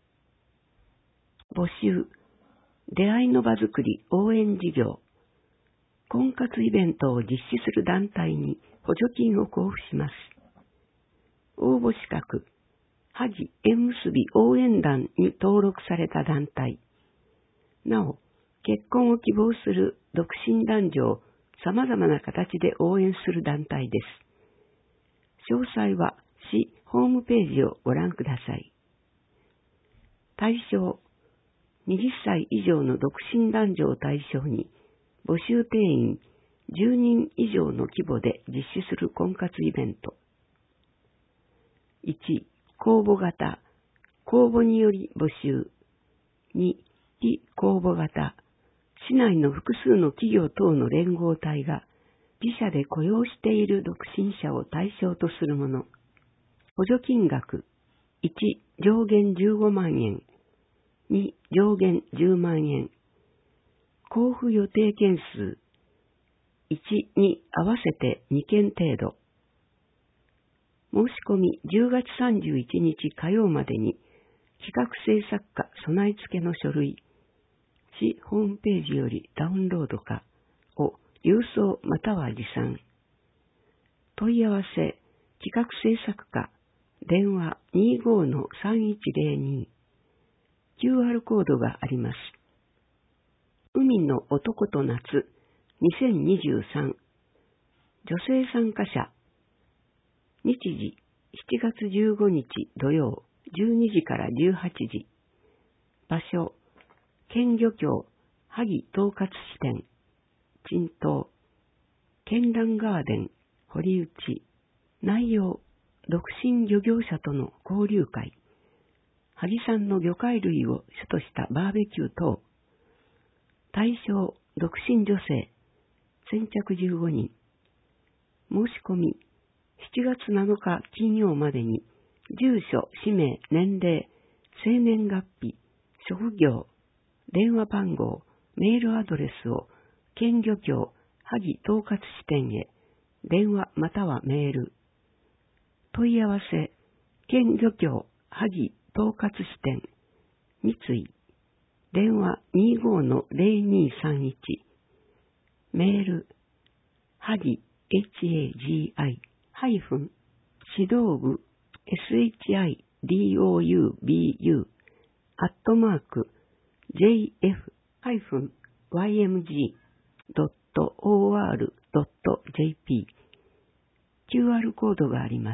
募集、出会いの場づくり応援事業、婚活イベントを実施する団体に補助金を交付します。応募資格、はじ縁結び応援団に登録された団体。なお、結婚を希望する独身男女を様々な形で応援する団体です。詳細は市ホームページをご覧ください。対象、はたち以上の独身男女を対象に、募集定員じゅうにん以上の規模で実施する婚活イベント。いち、公募型、公募により募集。に、非公募型、市内の複数の企業等の連合体が自社で雇用している独身者を対象とするもの。補助金額、いち、上限じゅうごまんえん、に、上限じゅうまんえん、 交付予定件数いちに合わせてにけん程度。申し込みじゅうがつさんじゅういちにち火曜までに企画制作課備え付けの書類、市ホームページよりダウンロードかを郵送または持参。問い合わせ企画制作課電話 にじゅうごのさんいちゼロに キューアール コードがあります。海の男と夏にせんにじゅうさん女性参加者日時しちがつじゅうごにち土曜じゅうにじからじゅうはちじ場所県漁協萩統括支店陳東絢爛ガーデン堀内内容独身漁業者との交流会萩産の魚介類を主としたバーベキュー等対象独身女性先着じゅうごにん申し込みしちがつなのか金曜までに住所、氏名、年齢、生年月日、職業、電話番号、メールアドレスを県漁協萩統括支店へ電話またはメール問い合わせ県漁協萩統括支店三井電話 にじゅうごのゼロにさんいちメール萩 hagi ハイフン指導部 shidobu アットマーク ジェイエフ ワイエムジー ドット オーアール ドット ジェーピー キューアール コードがあります。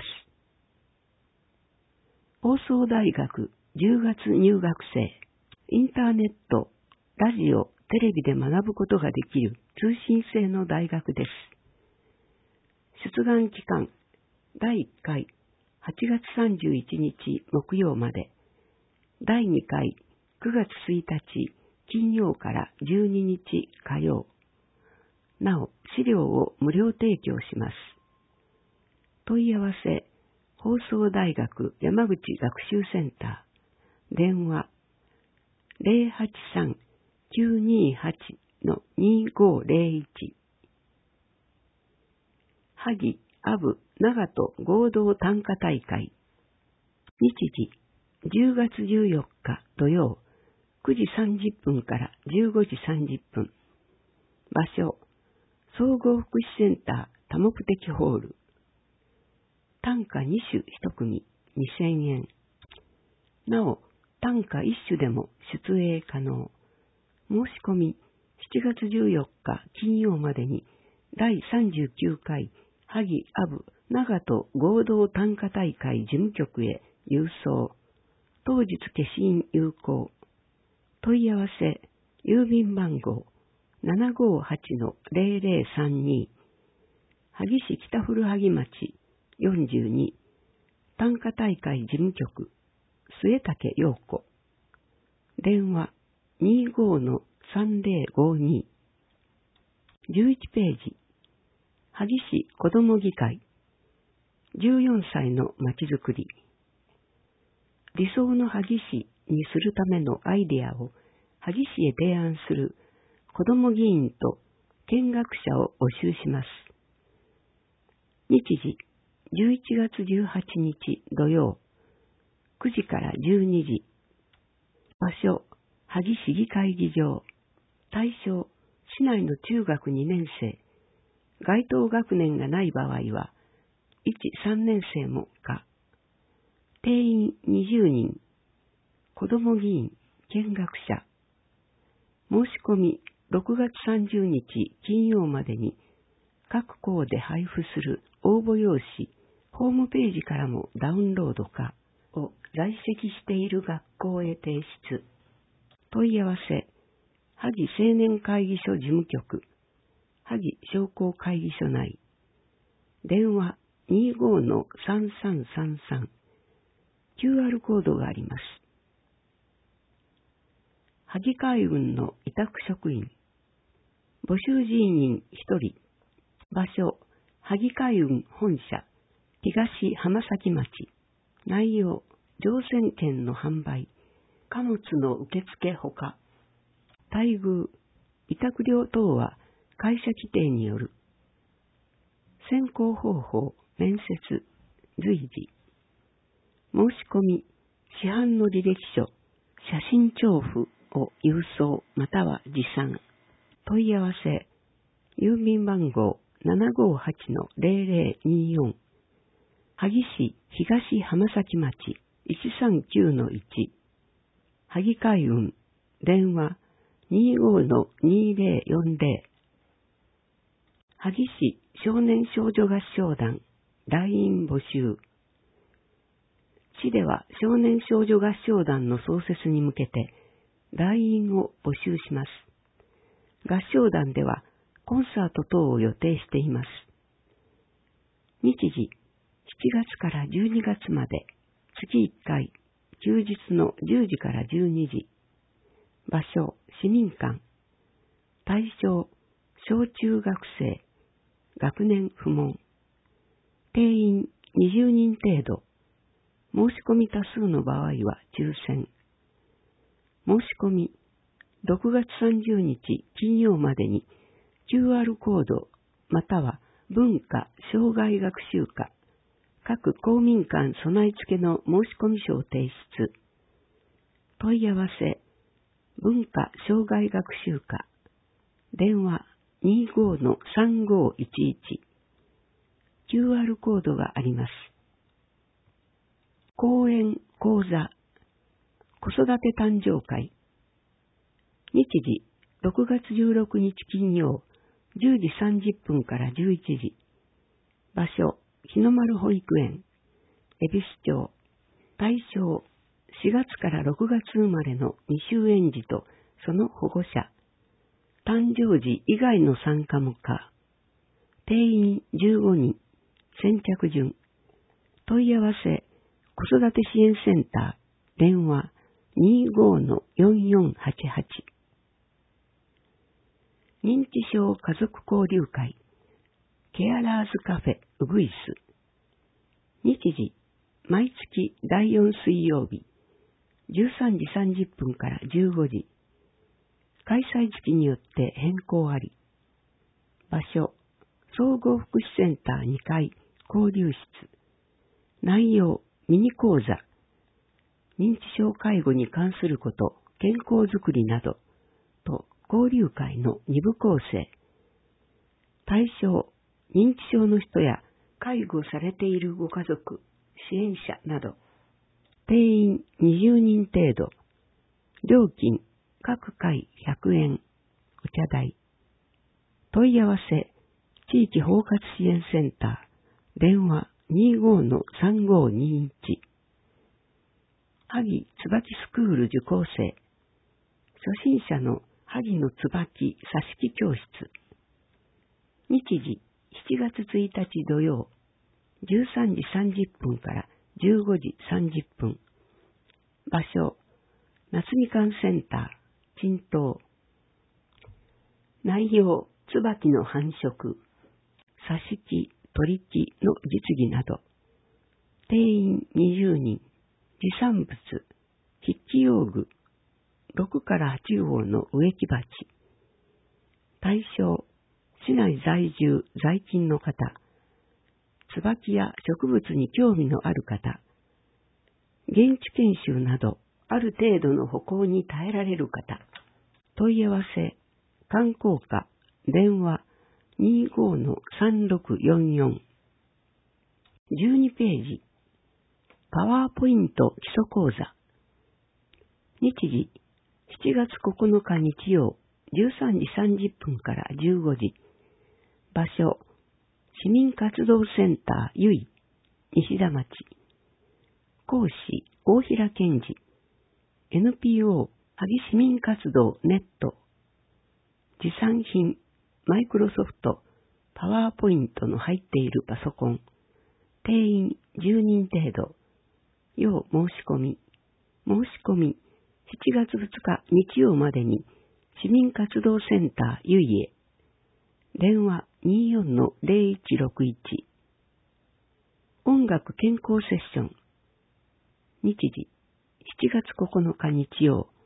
放送大学じゅうがつ入学生インターネット、ラジオ、テレビで学ぶことができる通信制の大学です。出願期間だいいっかいはちがつさんじゅういちにち木曜まで、だいにかいくがつついたち金曜からじゅうににち火曜。なお、資料を無料提供します。問い合わせ、放送大学山口学習センター、電話ゼロはちさん きゅうにはち にごゼロいち萩アブ長門合同短歌大会日時じゅうがつじゅうよっか土曜くじさんじゅっぷんからじゅうごじさんじゅっぷん場所総合福祉センター多目的ホール短歌にしゅいち組にせんえんなお短歌いっしゅでも出演可能申し込みしちがつじゅうよっか金曜までにだいさんじゅうきゅうかい萩アブ長門合同短歌大会事務局へ郵送当日消印有効問い合わせ郵便番号 ななごはち ゼロゼロさんに 萩市北古萩町よんじゅうに短歌大会事務局末竹陽子電話 にじゅうごのさんぜろごに じゅういちページ萩市子ども議会じゅうよんさいのまちづくり理想の萩市にするためのアイデアを萩市へ提案する子ども議員と見学者を募集します。日時じゅういちがつじゅうはちにち土曜くじからじゅうにじ場所萩市議会議場対象市内の中学にねん生該当学年がない場合はいち、さんねん生も可定員にじゅうにん子ども議員見学者申し込みろくがつさんじゅうにち金曜までに各校で配布する応募用紙ホームページからもダウンロードかを在籍している学校へ提出問い合わせ萩青年会議所事務局萩商工会議所内電話 にじゅうごのさんさんさんさん キューアール コードがあります。萩海運の委託職員募集人員ひとり場所萩海運本社東浜崎町内容乗船券の販売貨物の受付ほか待遇委託料等は会社規定による。選考方法、面接、随時。申し込み、市販の履歴書、写真帳付を郵送または持参。問い合わせ、郵便番号 ななごはちのゼロゼロによん、萩市東浜崎町いちさんきゅうのいち、萩海運、電話 にじゅうごのにゼロよんゼロ、萩市少年少女合唱団 ライン 募集。市では少年少女合唱団の創設に向けて ライン を募集します。合唱団ではコンサート等を予定しています。日時、しちがつからじゅうにがつまで、月いっかい、休日のじゅうじからじゅうにじ。場所、市民館。対象、小中学生。学年不問。定員にじゅうにん程度。申し込み多数の場合は抽選。申し込み、ろくがつさんじゅうにち金曜までに キューアール コードまたは文化・障害学習課各公民館備え付けの申し込み書を提出。問い合わせ、文化・障害学習課電話 にじゅうごのさんごいちいち キューアール コードがあります。講演・講座子育て誕生会。日時、ろくがつじゅうろくにち金曜、じゅうじさんじゅっぷんからじゅういちじ。場所、日の丸保育園、恵比寿町。対象、しがつからろくがつ生まれの未就園児とその保護者。誕生時以外の参加も可。定員じゅうごにん。先着順。問い合わせ、子育て支援センター、電話 にじゅうごのよんよんはちはち。認知症家族交流会、ケアラーズカフェウグイス。日時、毎月だいよん水曜日、じゅうさんじさんじゅっぷんからじゅうごじ。開催時期によって変更あり。場所、総合福祉センターにかい交流室。内容、ミニ講座。認知症介護に関すること、健康づくりなどと交流会のに部構成。対象、認知症の人や介護されているご家族、支援者など。定員にじゅうにん程度。料金、各回ひゃくえん。お茶代。問い合わせ、地域包括支援センター。電話 にじゅうごのさんごにいち。萩椿スクール受講生。初心者の萩の椿挿し木教室。日時、しちがつついたち土曜、じゅうさんじさんじゅっぷんからじゅうごじさんじゅっぷん。場所、夏みかんセンター、陳東。内容、椿の繁殖、挿し木、取り木の実技など。定員にじゅうにん、持産物、筆記用具、ろくからはちごうの植木鉢。対象、市内在住、在勤の方、椿や植物に興味のある方、現地研修など、ある程度の歩行に耐えられる方。問い合わせ、観光課、電話 にじゅうごのさんろくよんよん。じゅうにページ、パワーポイント基礎講座。日時、しちがつここのか日曜、じゅうさんじさんじゅっぷんからじゅうごじ。場所、市民活動センターゆい、西田町。講師、大平健二。エヌピーオー、萩市民活動ネット。持参品、マイクロソフト、パワーポイントの入っているパソコン。定員じゅうにん程度。要申し込み。申し込み、しちがつふつか日曜までに市民活動センターゆいへ。電話 にじゅうよんのゼロいちろくいち。音楽健康セッション。日時、しちがつここのか日曜、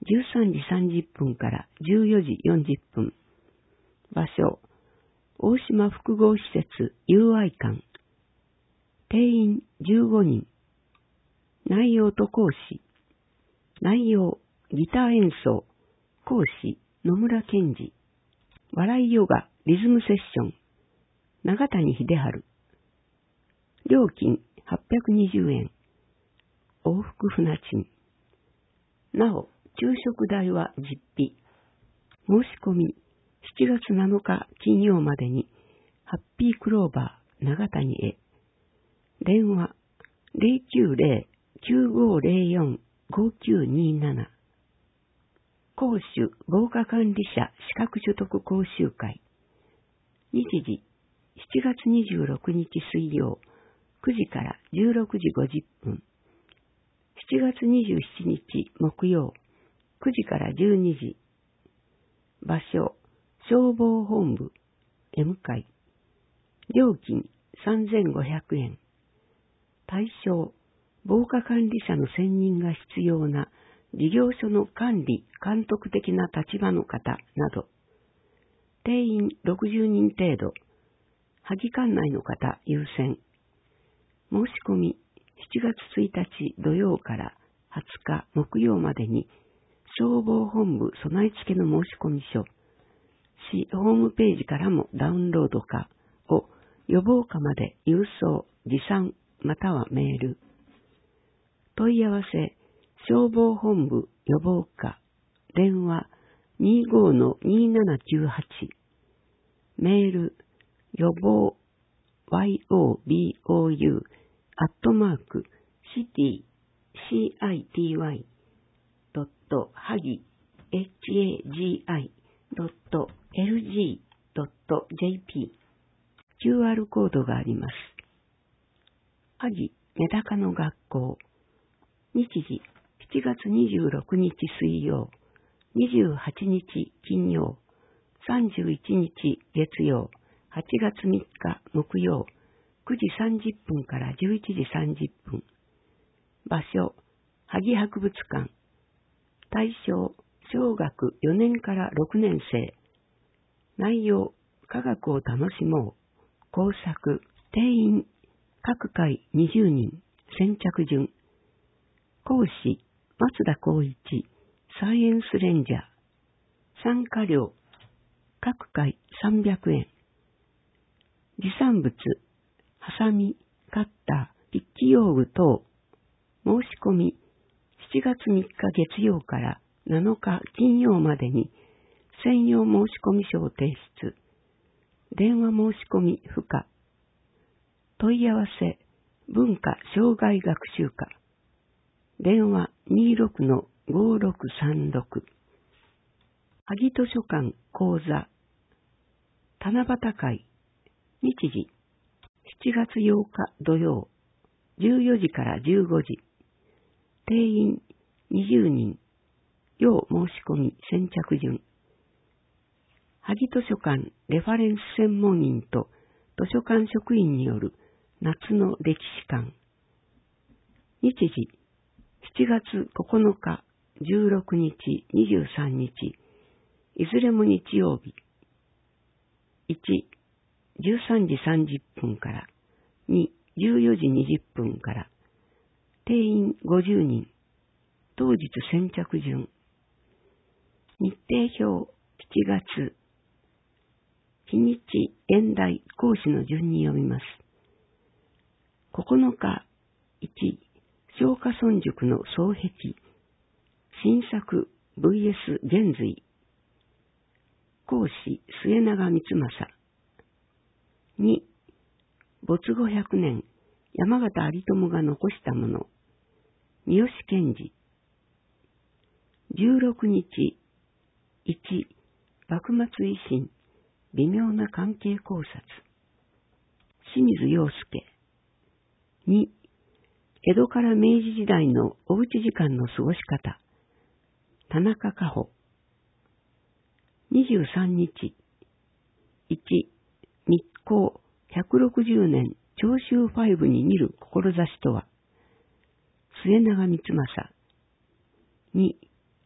じゅうさんじさんじゅっぷんからじゅうよじよんじゅっぷん。場所、大島複合施設友愛館。定員じゅうごにん。内容と講師。内容、ギター演奏。講師、野村健二。笑いヨガ、リズムセッション。長谷秀治。料金はっぴゃくにじゅうえん。往復船賃。なお、昼食代は実費。申し込み、しちがつなのか金曜までに、ハッピークローバー長谷へ。電話、ゼロきゅうゼロ きゅうごゼロよん ごきゅうになな。講習防火管理者資格取得講習会。日時、しちがつにじゅうろくにち水曜、くじからじゅうろくじごじゅっぷん。しちがつにじゅうしちにち木曜、くじからじゅうにじ。場所、消防本部、M 階。料金さんぜんごひゃくえん。対象、防火管理者の選任が必要な事業所の管理、監督的な立場の方など。定員ろくじゅうにん程度。萩管内の方優先。申し込み、しちがつついたち土曜からはつか木曜までに、消防本部備え付けの申し込み書、市ホームページからもダウンロードかを予防課まで郵送、持参またはメール。問い合わせ、消防本部予防課、電話 にじゅうごのにーななきゅうはち、メール、予防、ヨボウ、アットマーク、シティ、シーアイティーワイ、ドット、ハギ、エイチエージーアイ、ドット、エルジー、ドット、ジェーピー、キューアール コードがあります。萩、メダカの学校。日時、しちがつにじゅうろくにち水曜、にじゅうはちにち金曜、さんじゅういちにち月曜、はちがつみっか木曜、くじさんじゅっぷんからじゅういちじさんじゅっぷん。場所、萩博物館。対象、小学よねんからろくねん生。内容、科学を楽しもう。工作、定員、各回にじゅうにん、先着順。講師、松田光一、サイエンスレンジャー。参加料、各回さんびゃくえん。持参物、ハサミ、カッター、筆記用具等。申し込み、しちがつみっか月曜からなのか金曜までに専用申し込み書を提出。電話申し込み不可。問い合わせ、文化障害学習課。電話 にじゅうろくのごろくさんろく。萩図書館講座。七夕会。日時、しちがつようか土曜、じゅうよじからじゅうごじ。定員にじゅうにん。要申し込み先着順。萩図書館レファレンス専門員と図書館職員による夏の歴史館。日時、しちがつここのか、じゅうろくにち、にじゅうさんにち、いずれも日曜日。いち、じゅうさんじさんじゅっぷんから、に、じゅうよじにじゅっぷんから、定員ごじゅうにん、当日先着順。日程表、しちがつ。日にち、現代、講師の順に読みます。ここのか、いち、松下村塾の双璧。新作 ブイエス 現随。講師、末永光正。に、没後ひゃくねん、山形有朋が残したもの。三好健二。じゅうろくにち、いち、幕末維新、微妙な関係考察。清水陽介。に、江戸から明治時代のおうち時間の過ごし方。田中加穂。にじゅうさんにち、いち、日光ひゃくろくじゅうねん長州ファイブに見る志とは。末永光正。に、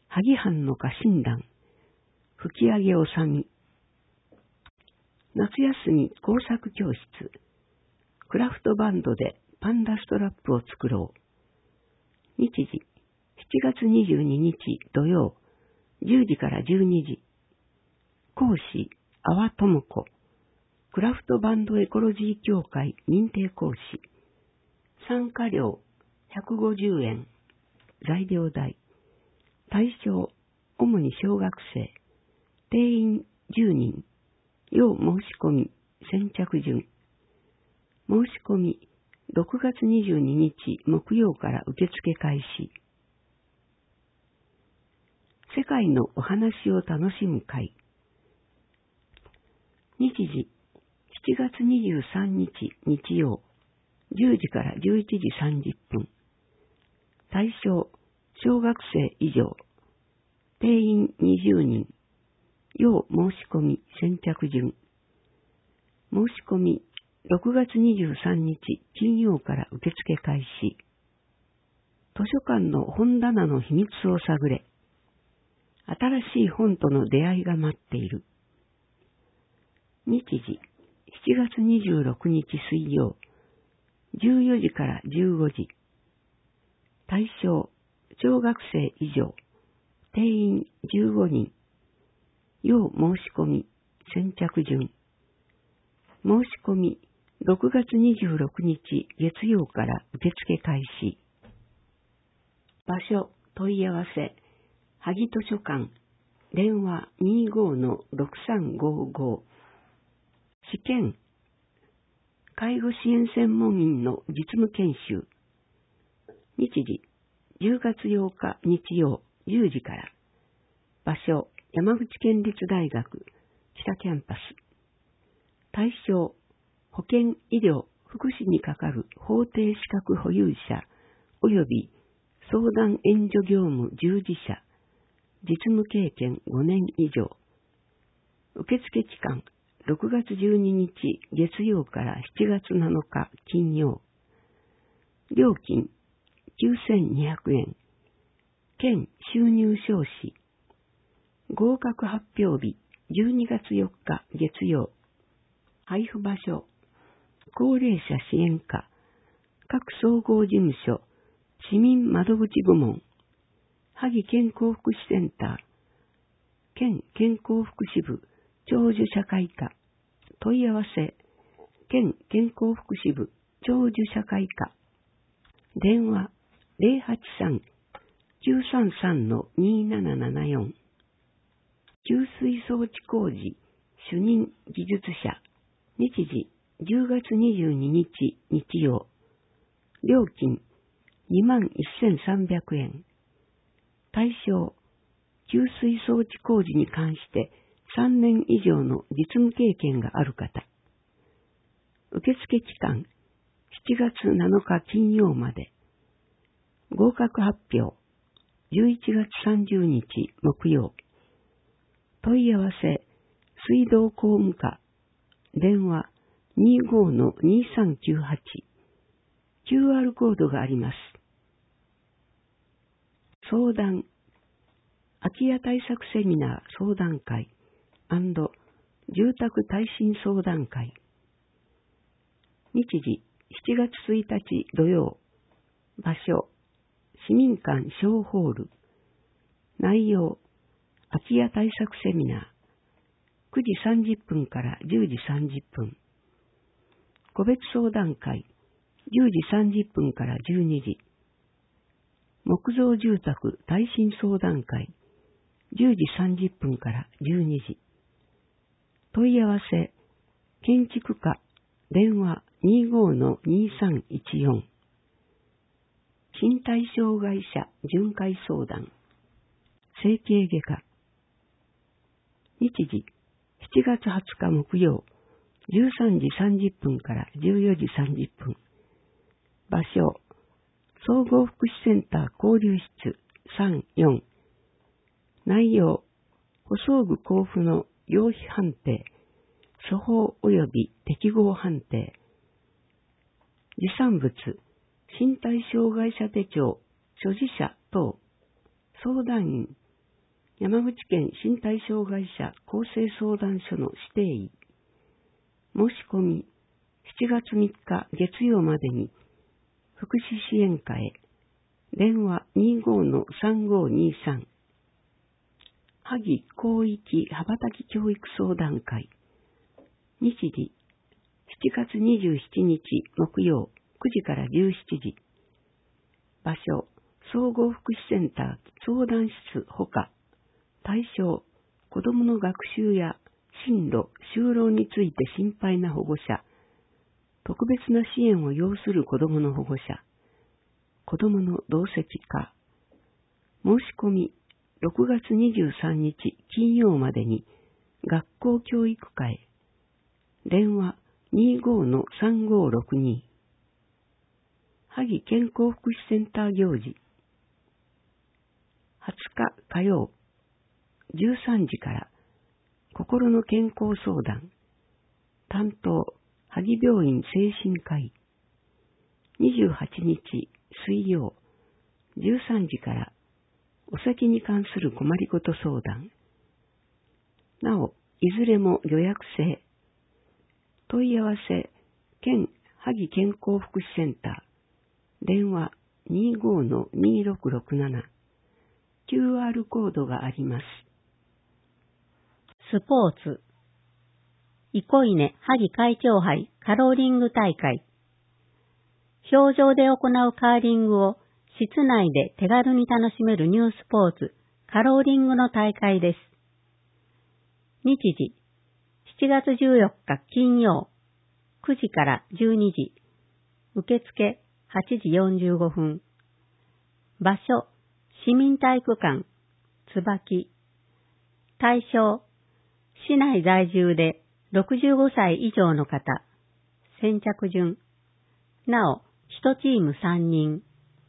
萩藩の家臣団、吹上げおさみ。夏休み工作教室、クラフトバンドでパンダストラップを作ろう。日時、しちがつにじゅうににち土曜、じゅうじからじゅうにじ。講師、阿波智子。クラフトバンドエコロジー協会認定講師。参加料ひゃくごじゅうえん。材料代。対象、主に小学生。定員じゅうにん。要申し込み、先着順。申し込み、ろくがつにじゅうににち木曜から受付開始。世界のお話を楽しむ会。日時、しちがつにじゅうさんにち日曜、じゅうじからじゅういちじさんじゅっぷん。対象、小学生以上。定員にじゅうにん。要申し込み、先着順。申し込み、ろくがつにじゅうさんにち金曜から受付開始。図書館の本棚の秘密を探れ。新しい本との出会いが待っている。日時、しちがつにじゅうろくにち水曜、じゅうよじからじゅうごじ。対象、小学生以上。定員じゅうごにん。要申し込み、先着順。申し込み、ろくがつにじゅうろくにち月曜から受付開始。場所、問い合わせ、萩図書館、電話 にじゅうごのろくさんごご。試験、介護支援専門員の実務研修。日時、じゅうがつようか日曜、じゅうじから。場所、山口県立大学、北キャンパス。対象、保健、医療、福祉に係る法定資格保有者、及び相談援助業務従事者、実務経験ごねん以上。受付期間、ろくがつじゅうににち月曜からしちがつなのか金曜。料金、きゅうせんにひゃくえん。県収入証紙。合格発表日、じゅうにがつよっか月曜。配布場所、高齢者支援課、各総合事務所、市民窓口部門、萩健康福祉センター、県健康福祉部、長寿社会課、問い合わせ、県健康福祉部、長寿社会課、電話 ゼロはちさん きゅうさんさん にーななななよん。給水装置工事、主任技術者。日時、じゅうがつにじゅうににち日曜。料金、にまんせんさんびゃくえん。対象、給水装置工事に関してさんねん以上の実務経験がある方。受付期間、しちがつなのか金曜まで。合格発表、じゅういちがつさんじゅうにち木曜。問い合わせ、水道工務課、電話 にじゅうごのにさんきゅうはち。キューアール コードがあります。相談、空き家対策セミナー相談会&住宅耐震相談会。日時、しちがつついたち土曜。場所、市民館小ホール。内容、空き家対策セミナー。くじさんじゅっぷんからじゅうじさんじゅっぷん。個別相談会、じゅうじさんじゅっぷんからじゅうにじ。木造住宅耐震相談会、じゅうじさんじゅっぷんからじゅうにじ。問い合わせ、建築課、電話 にじゅうごのにさんいちよん。身体障害者巡回相談、整形外科。日時、しちがつはつか木曜、じゅうさんじさんじゅっぷんからじゅうよじさんじゅっぷん。場所、総合福祉センター交流室さんよん。内容、補装具交付の要否判定、処方及び適合判定。持参物、身体障害者手帳、所持者等、相談員、 山口県身体障害者公正相談所の指定医。申し込み、しちがつみっか月曜までに、福祉支援課へ、電話 にじゅうごのさんごにさん。萩広域羽ばたき教育相談会。日時、しちがつにじゅうしちにち木曜くじからじゅうしちじ。場所、総合福祉センター相談室ほか。対象、子どもの学習や進路、就労について心配な保護者、特別な支援を要する子どもの保護者、子どもの同席課。申し込み、ろくがつにじゅうさんにち金曜までに学校教育課へ。電話 にじゅうごのさんごろくに。萩健康福祉センター行事。はつか火曜、じゅうさんじから心の健康相談。担当、萩病院精神科医。にじゅうはちにち水曜、じゅうさんじからお酒に関する困りごと相談。なお、いずれも予約制。問い合わせ、県萩健康福祉センター。電話 にじゅうごのにろくろくなな。キューアール コードがあります。 スポーツ。憩いね萩会長杯カローリング大会。氷上で行うカーリングを室内で手軽に楽しめるニュースポーツカローリングの大会です。日時、しちがつじゅうよっか金曜、くじからじゅうにじ。受付はちじよんじゅうごふん。場所、市民体育館、椿。対象、市内在住でろくじゅうごさい以上の方。先着順。なお、いちチームさんにん。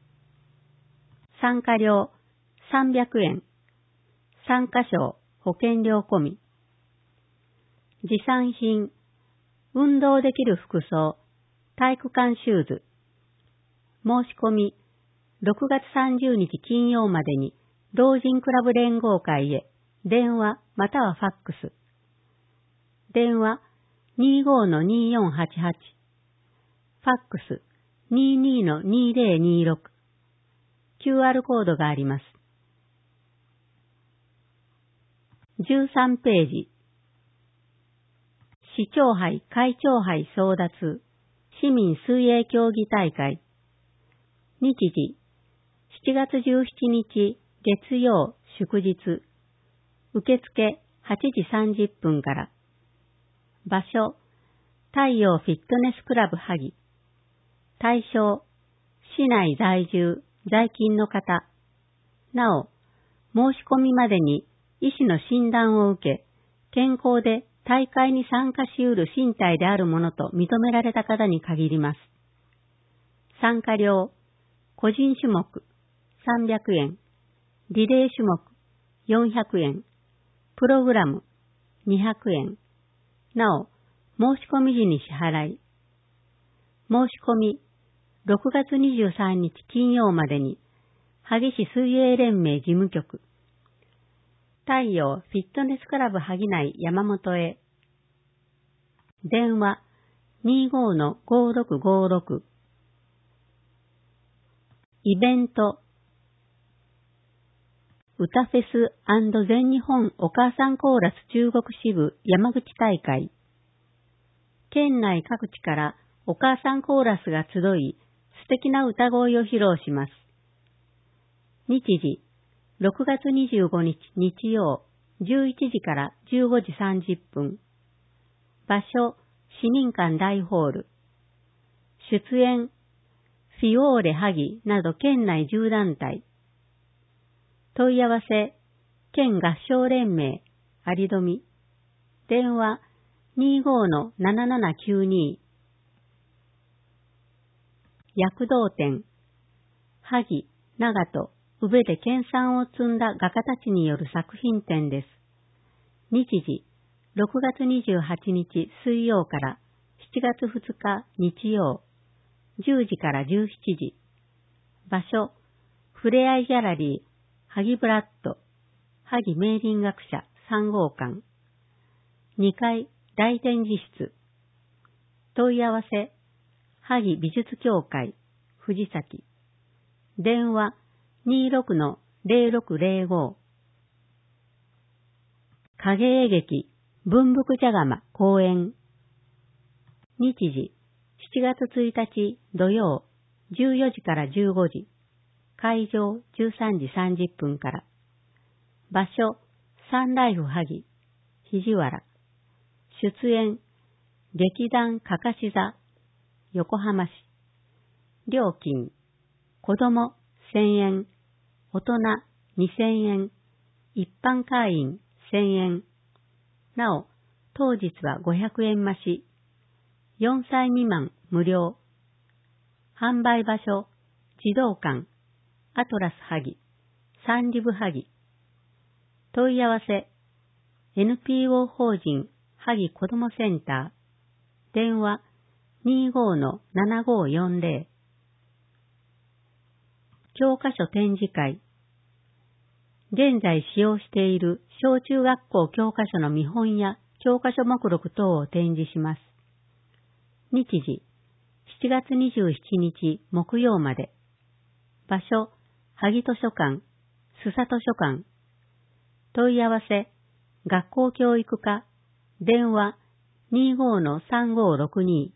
参加料さんびゃくえん。参加賞保険料込み。持参品、運動できる服装、体育館シューズ。申し込み、ろくがつさんじゅうにち金曜までに、老人クラブ連合会へ、電話またはファックス。電話 にじゅうごのによんはちはち。ファックス にじゅうにのにぜろにろく。キューアール コードがあります。じゅうさんページ。市長杯会長杯争奪市民水泳競技大会。日時、しちがつじゅうしちにち月曜祝日。受付はちじさんじゅっぷんから。場所、太陽フィットネスクラブ萩。対象、市内在住、在勤の方。なお、申し込みまでに医師の診断を受け、健康で大会に参加し得る身体であるものと認められた方に限ります。参加料、個人種目さんびゃくえん、リレー種目よんひゃくえん、プログラムにひゃくえん。なお、申し込み時に支払い。申し込み、ろくがつにじゅうさんにち金曜までに、萩市水泳連盟事務局、太陽フィットネスクラブ萩内山本へ。電話 にじゅうごのごろくごろく。イベント、歌フェス&全日本お母さんコーラス中国支部山口大会。県内各地からお母さんコーラスが集い、素敵な歌声を披露します。日時、ろくがつにじゅうごにち日曜、じゅういちじからじゅうごじさんじゅっぷん。場所、市民館大ホール。出演、フィオーレ萩など県内じゅうだんたい。問い合わせ、県合唱連盟、有富。電話、にじゅうごのななななきゅうに。躍動展、萩、長門、宇部で研鑽を積んだ画家たちによる作品展です。日時、ろくがつにじゅうはちにち水曜からしちがつふつか日曜、じゅうじからじゅうしちじ。場所、ふれあいギャラリー、萩ブラッド、 萩明林学者さん号館。にかい大展示室。問い合わせ、萩美術協会、藤崎。電話 にじゅうろくのゼロろくゼロご。影絵劇、文福茶釜公演。日時、しちがつついたち土曜、じゅうよじからじゅうごじ。会場じゅうさんじさんじゅっぷんから。場所、サンライフ萩、肘原。出演、劇団かかし座、横浜市。料金、子供せんえん、大人にせんえん、一般会員せんえん。なお、当日はごひゃくえん増し。よんさい未満無料。販売場所、児童館、アトラス萩、サンリブ萩。問い合わせ、エヌピーオー 法人萩子どもセンター。電話 にじゅうごのななごよんゼロ。教科書展示会。現在使用している小中学校教科書の見本や教科書目録等を展示します。日時、しちがつにじゅうしちにち木曜まで。場所、萩図書館、須佐図書館。問い合わせ、学校教育課、電話 にじゅうごのさんごろくに。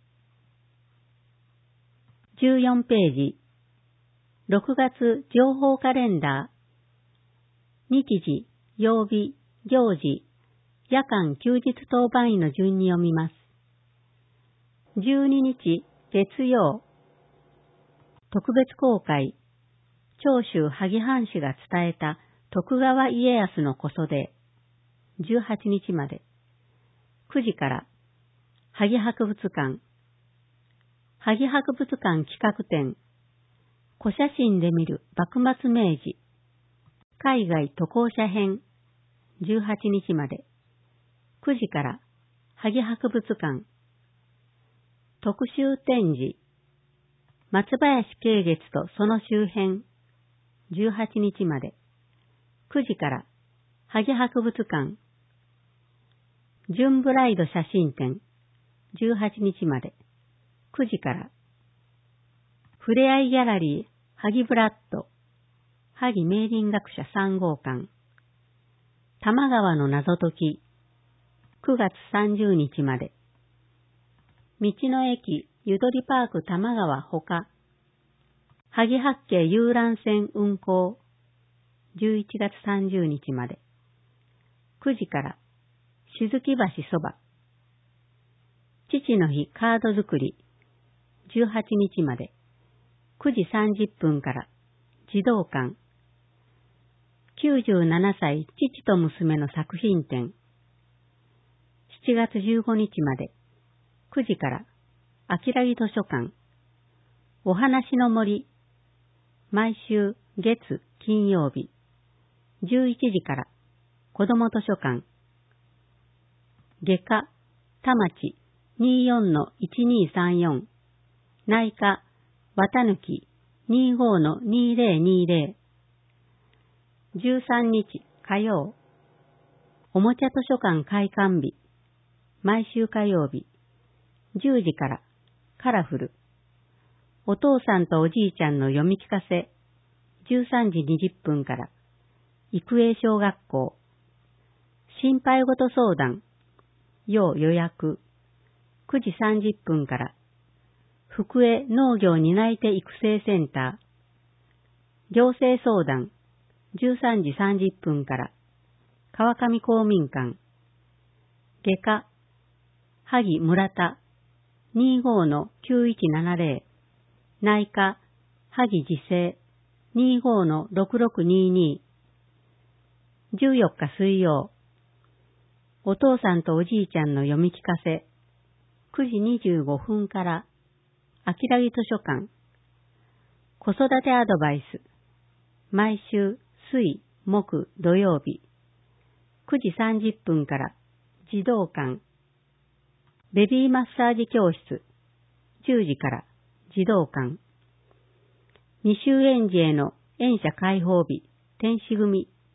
じゅうよんページ、ろくがつ情報カレンダー。日時、曜日、行事、夜間休日当番員の順に読みます。じゅうににち月曜、特別公開、長州萩藩士が伝えた徳川家康の小袖、じゅうはちにちまで。くじから萩博物館、萩博物館企画展、古写真で見る幕末明治、海外渡航者編、じゅうはちにちまで。くじから萩博物館、特集展示、松林慶月とその周辺、じゅうはちにちまで。くじから萩博物館、ジュンブライド写真展、じゅうはちにちまで。くじからふれあいギャラリー萩ブラッド、萩明林学者さん号館、多摩川の謎解き、くがつさんじゅうにちまで。道の駅ゆとりパーク多摩川ほか、萩八景遊覧船運行、じゅういちがつさんじゅうにちまで。くじから静木橋そば、父の日カード作り、じゅうはちにちまで。くじさんじゅっぷんから児童館、きゅうじゅうななさい父と娘の作品展、しちがつじゅうごにちまで。くじからあきらぎ図書館、お話の森、毎週月金曜日、じゅういちじから子ども図書館、外科田町 にじゅうよんのいちにさんよん、内科綿抜 にじゅうごのにぜろにぜろ。じゅうさんにち火曜、おもちゃ図書館開館日、毎週火曜日、じゅうじからカラフル、お父さんとおじいちゃんの読み聞かせ、じゅうさんじにじゅっぷんから育英小学校、心配事相談、要予約、くじさんじゅっぷんから福江農業担い手育成センター、行政相談、じゅうさんじさんじゅっぷんから川上公民館、外科萩村田 にじゅうごのきゅういちななぜろ、内科萩自生 にじゅうごのろくろくにに。じゅうよっか水曜、お父さんとおじいちゃんの読み聞かせ、くじにじゅうごふんからあきらぎ図書館、子育てアドバイス、毎週水木土曜日、くじさんじゅっぷんから児童館、ベビーマッサージ教室、じゅうじから児童館、未就園児への園舎開放日、天使組、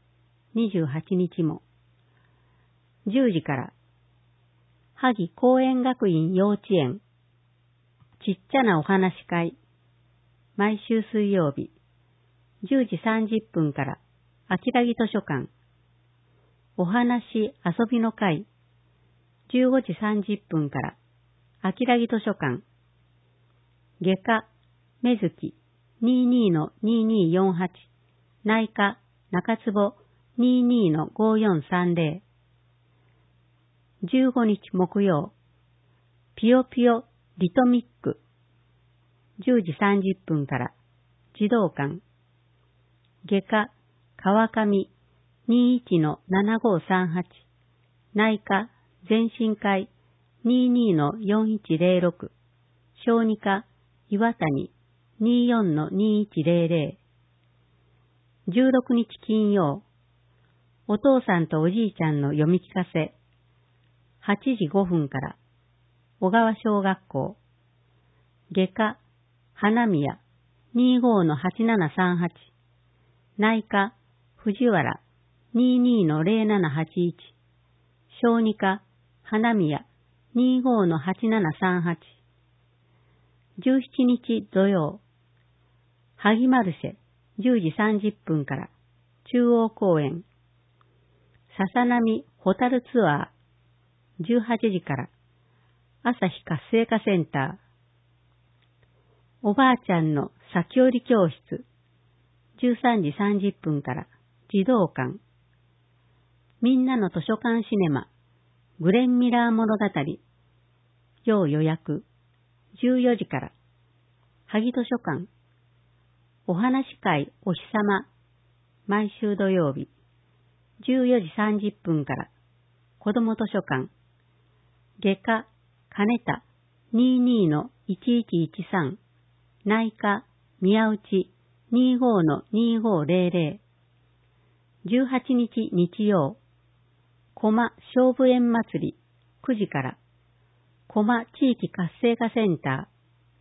にじゅうはちにちも。じゅうじから、萩公園学院幼稚園、ちっちゃなお話会、毎週水曜日、じゅうじさんじゅっぷんから、秋田木図書館、お話遊びの会、じゅうごじさんじゅっぷんから、秋田木図書館、外科、目月 にじゅうにのにじゅうによんはち、内科、中坪 にじゅうにのごよんさんぜろ、じゅうごにち木曜、ピヨピヨリトミック、じゅうじさんじゅっぷんから児童館、外科川上 にじゅういちのななごさんはち、内科全身会 にじゅうにのよんいちぜろろく、小児科岩谷 にじゅうよんのにいちぜろぜろ、じゅうろくにち金曜、お父さんとおじいちゃんの読み聞かせ、はちじごふんから、小川小学校、外科、花宮、にじゅうごのはちななさんはち、内科、藤原、にじゅうにのぜろななはちいち、小児科、花宮、にじゅうごのはちななさんはち、じゅうしちにち土曜、萩マルシェ、じゅうじさんじゅっぷんから、中央公園、笹波ホタルツアー、じゅうはちじから、朝日活性化センター、おばあちゃんの先折り教室、じゅうさんじさんじゅっぷんから、児童館、みんなの図書館シネマ、グレンミラー物語、要予約、じゅうよじから、萩図書館、お話会お日様、毎週土曜日、じゅうよじさんじゅっぷんから、子ども図書館、外科、金田、にじゅうにのいちいちいちさん、内科、宮内、にじゅうごのにじゅうごぜろぜろ、じゅうはちにち日曜、駒勝負園祭り、くじから、駒地域活性化センター、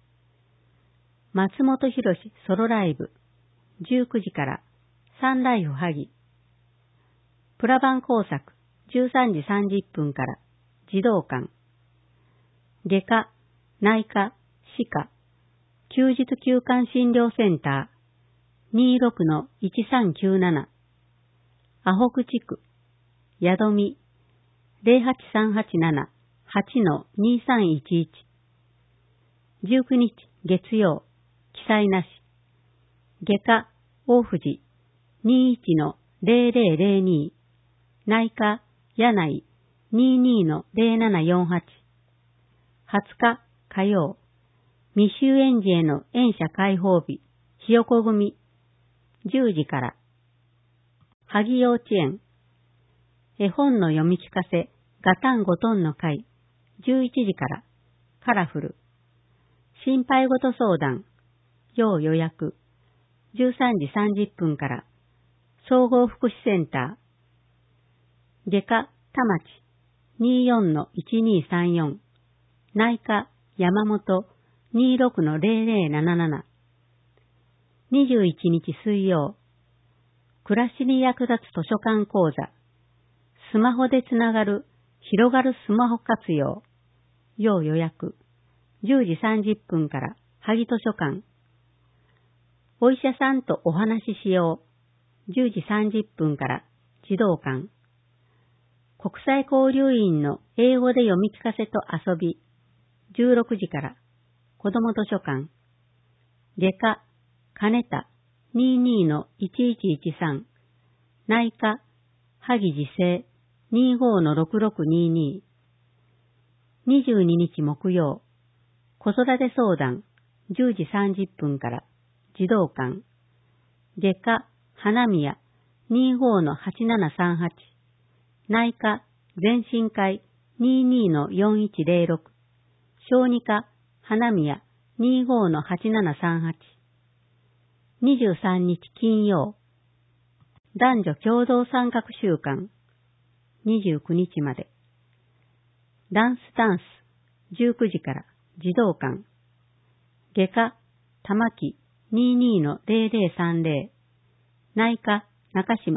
松本博士ソロライブ、じゅうくじから、サンライフ萩、プラバン工作、じゅうさんじさんじゅっぷんから、児童館、外科、内科、歯科、休日休館診療センター、にじゅうろくのいちさんきゅうなな、アホク地区、宿見、ぜろはちさんはちなな、はちのにさんいちいち、じゅうくにち月曜、記載なし、外科、大藤、にじゅういちのぜろぜろぜろに、内科、柳井、にじゅうにのぜろななよんはち、はつか火曜、未就園児への園舎開放日、ひよこ組、じゅうじから、萩幼稚園、絵本の読み聞かせ、ガタンゴトンの会、じゅういちじから、カラフル、心配事相談、要予約、じゅうさんじさんじゅっぷんから、総合福祉センター、外科、田町、にじゅうよんのいちにさんよん、内科、山本、にじゅうろくのぜろぜろなななな、にじゅういちにち水曜、暮らしに役立つ図書館講座、スマホでつながる、広がるスマホ活用、要予約、じゅうじさんじゅっぷんから、萩図書館、お医者さんとお話ししよう、じゅうじさんじゅっぷんから、児童館、国際交流員の英語で読み聞かせと遊び、じゅうろくじから、子ども図書館、外科、金田、にじゅうにのいちいちいちさん、内科、萩自生、にじゅうごのろくろくにーにー、にじゅうににち木曜、子育て相談、じゅうじさんじゅっぷんから、児童館、外科、花宮、にじゅうごのはちななさんはち、内科、全身会、にじゅうにのよんいちぜろろく、小児科、花宮、にじゅうごのはちななさんはち、にじゅうさんにち金曜、男女共同参画週間、にじゅうくにちまで、ダンスダンス、じゅうくじから、児童館、外科、玉木、にじゅうにのぜろぜろさんぜろ、内科、中島、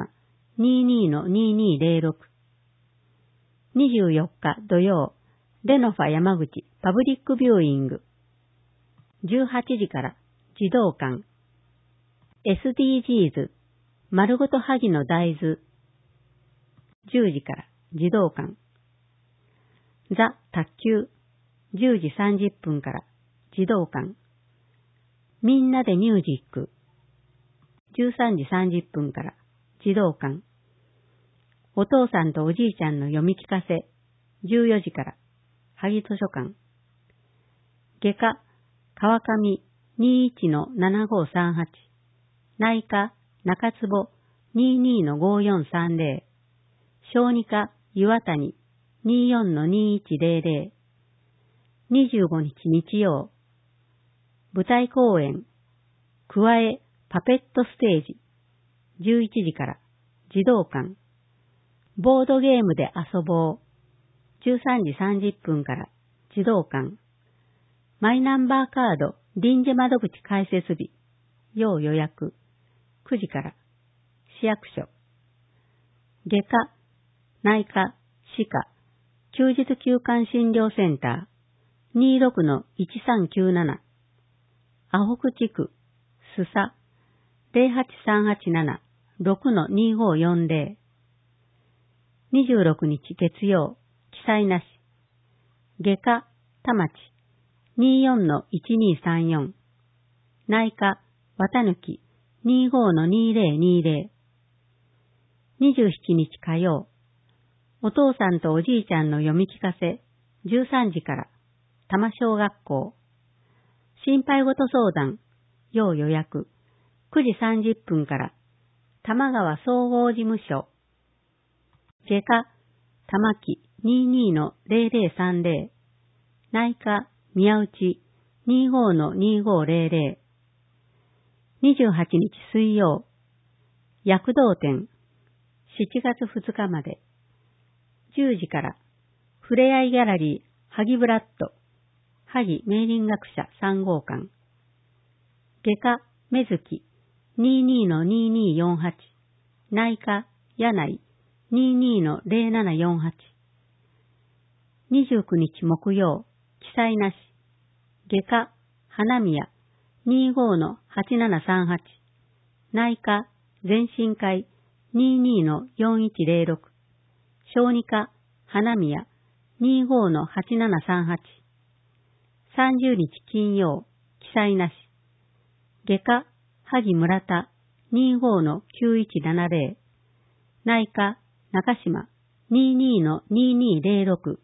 にじゅうにのにじゅうにゼロろく。にじゅうよっか土曜、レノファ山口パブリックビューイング。じゅうはちじから児童館。エスディージーズ、丸ごと萩の大豆。じゅうじから児童館。ザ・卓球、じゅうじさんじゅっぷんから児童館。みんなでミュージック、じゅうさんじさんじゅっぷんから児童館。お父さんとおじいちゃんの読み聞かせ、じゅうよじから萩図書館。外科、川上 にじゅういちのななごさんはち。内科、中坪 にじゅうにのごよんさんゼロ。小児科、岩谷 にじゅうよんのにいちゼロゼロ。にじゅうごにち日曜。舞台公演、くわえパペットステージ。じゅういちじから児童館。ボードゲームで遊ぼう。じゅうさんじさんじゅっぷんから児童館。マイナンバーカード臨時窓口開設日。要予約。くじから市役所。外科、内科、歯科、休日休館診療センター にじゅうろくのいちさんきゅうなな。アホク地区、すさ、ゼロはちさんはちなな ろくのにごよんゼロ。にじゅうろくにち月曜、記載なし。外科、田町、にじゅうよんのいちにさんよん。内科、綿抜き、にじゅうごのにゼロにゼロ。にじゅうしちにち火曜、お父さんとおじいちゃんの読み聞かせ、じゅうさんじから、多摩小学校。心配事相談、要予約、くじさんじゅっぷんから、玉川総合事務所。外科、玉木 にじゅうにのゼロゼロさんゼロ。内科、宮内 にじゅうごのにじゅうごゼロゼロ。にじゅうはちにち水曜、躍動展、しちがつふつかまで。じゅうじから、ふれあいギャラリー、萩ブラッド、萩名林学者さん号館。外科、目月、にじゅうにのにじゅうによんはち。内科、柳井、にじゅうにのゼロななよんはち。にじゅうくにち木曜、記載なし。外科、花宮、にじゅうごのはちななさんはち。内科、全身会、にじゅうにのよんいちゼロろく。小児科、花宮、にじゅうごのはちななさんはち。さんじゅうにち金曜、記載なし。外科、萩村田、にじゅうごのきゅういちななゼロ。内科、中島、にじゅうにのにじゅうにゼロろく。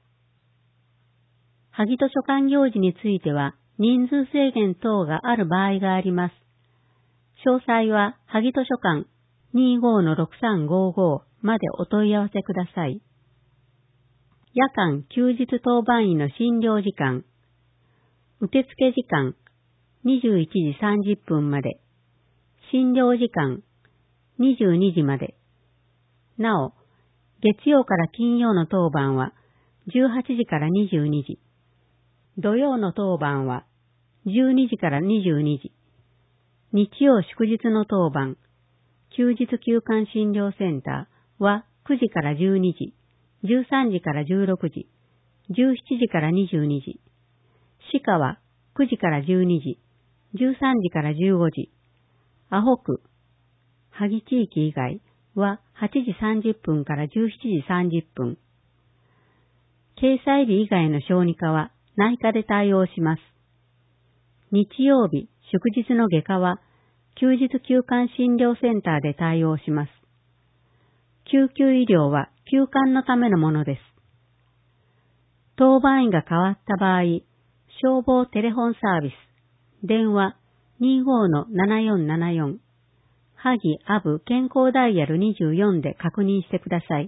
萩図書館行事については、人数制限等がある場合があります。詳細は、萩図書館 にじゅうごのろくさんごご までお問い合わせください。夜間休日当番員の診療時間。受付時間、にじゅういちじさんじゅっぷんまで。診療時間、にじゅうにじまで。なお、月曜から金曜の当番は、じゅうはちじからにじゅうにじ。土曜の当番は、じゅうにじからにじゅうにじ。日曜祝日の当番、休日休館診療センターはくじからじゅうにじ、じゅうさんじからじゅうろくじ、じゅうしちじからにじゅうにじ。歯科はくじからじゅうにじ、じゅうさんじからじゅうごじ。アホ区、萩地域以外ははちじさんじゅっぷんからじゅうしちじさんじゅっぷん。掲載日以外の小児科は内科で対応します。日曜日、祝日の外科は休日休館診療センターで対応します。救急医療は休館のためのものです。当番員が変わった場合、消防テレフォンサービス、電話 にじゅうごのななよんななよん、萩アブ健康ダイヤルにじゅうよんで確認してください。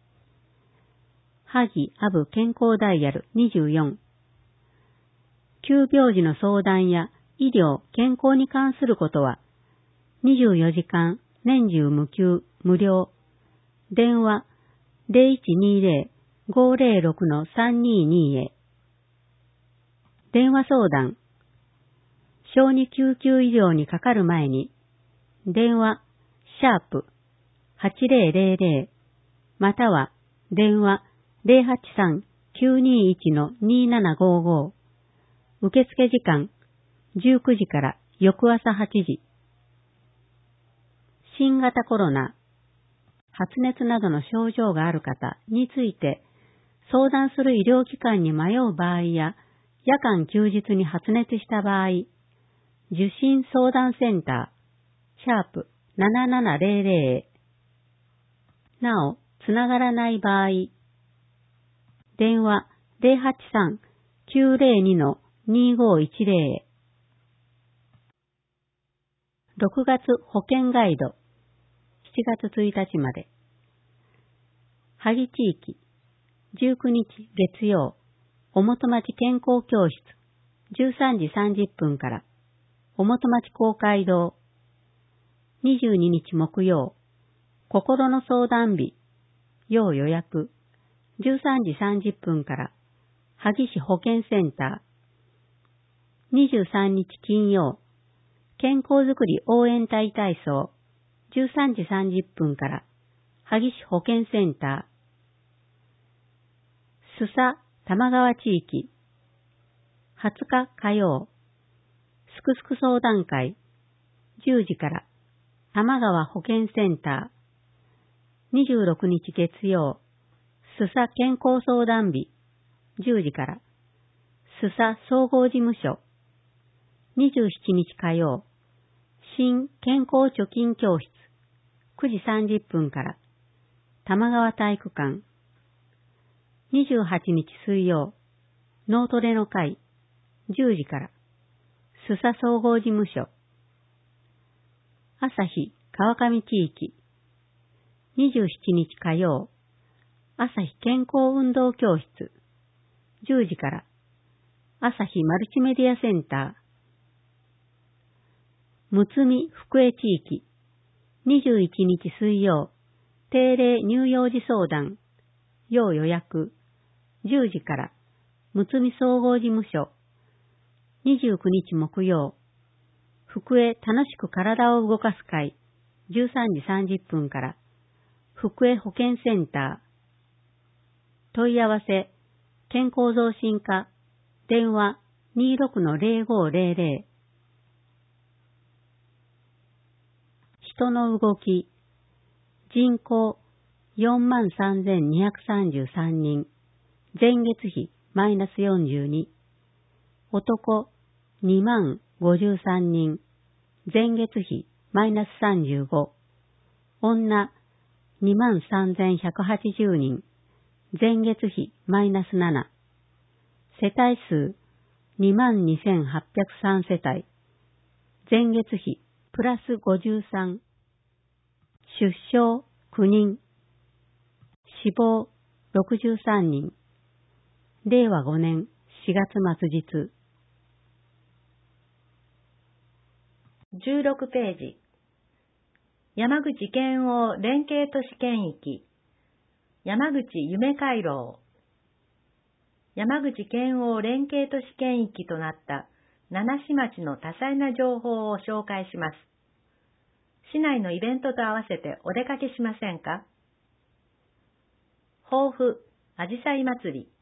萩アブ健康ダイヤルにじゅうよん。急病時の相談や医療・健康に関することは、にじゅうよじかん年中無休無料。電話 ゼロいちにゼロ ごゼロろくのさんにーにー へ。電話相談。小児救急医療にかかる前に、電話、シャープはちぜろぜろぜろまたは電話 ゼロはちさん きゅうにいち にななごご。受付時間じゅうくじから翌朝はちじ。新型コロナ、発熱などの症状がある方について相談する医療機関に迷う場合や夜間休日に発熱した場合、受診相談センター、シャープななななぜろぜろなお、つながらない場合、電話ゼロはちさん きゅうぜろに にごいちぜろへ。ろくがつ保健ガイド、しちがつついたちまで。萩地域、じゅうくにち月曜、おもとまち健康教室、じゅうさんじさんじゅっぷんから、おもとまち公会堂、にじゅうににち木曜、心の相談日、要予約、じゅうさんじさんじゅっぷんから、萩市保健センター、にじゅうさんにち金曜、健康づくり応援隊体操、じゅうさんじさんじゅっぷんから、萩市保健センター、須佐玉川地域、はつか火曜、すくすく相談会、じゅうじから、玉川保健センター、にじゅうろくにち月曜、須佐健康相談日、じゅうじから、須佐総合事務所、にじゅうしちにち火曜、新健康貯金教室、くじさんじゅっぷんから、玉川体育館、にじゅうはちにち水曜、脳トレの会、じゅうじから、須佐総合事務所、朝日川上地域、にじゅうしちにち火曜、朝日健康運動教室、じゅうじから、朝日マルチメディアセンター、むつみ福江地域、にじゅういちにち水曜、定例乳幼児相談、要予約、じゅうじから、むつみ総合事務所、にじゅうくにち木曜、福江楽しく体を動かす会、じゅうさんじさんじゅっぷんから、福江保健センター、問い合わせ、健康増進課、電話 にじゅうろくのぜろごぜろぜろ。人の動き、人口 よんまんさんぜんにひゃくさんじゅうさんにん、前月比マイナスよんじゅうに、男にまんごじゅうさんにん、前月比マイナスさんじゅうご、女にまんさんぜんひゃくはちじゅうにん、前月比マイナスなな、世帯数にまんにせんはっぴゃくさんせたい、前月比プラスごじゅうさん、出生きゅうにん、死亡ろくじゅうさんにん、れいわごねんしがつ末日。 じゅうろくページ、山口県央連携都市圏域、山口夢回廊。山口県央連携都市圏域となった七市町の多彩な情報を紹介します。市内のイベントと合わせてお出かけしませんか？豊富あじさい祭り。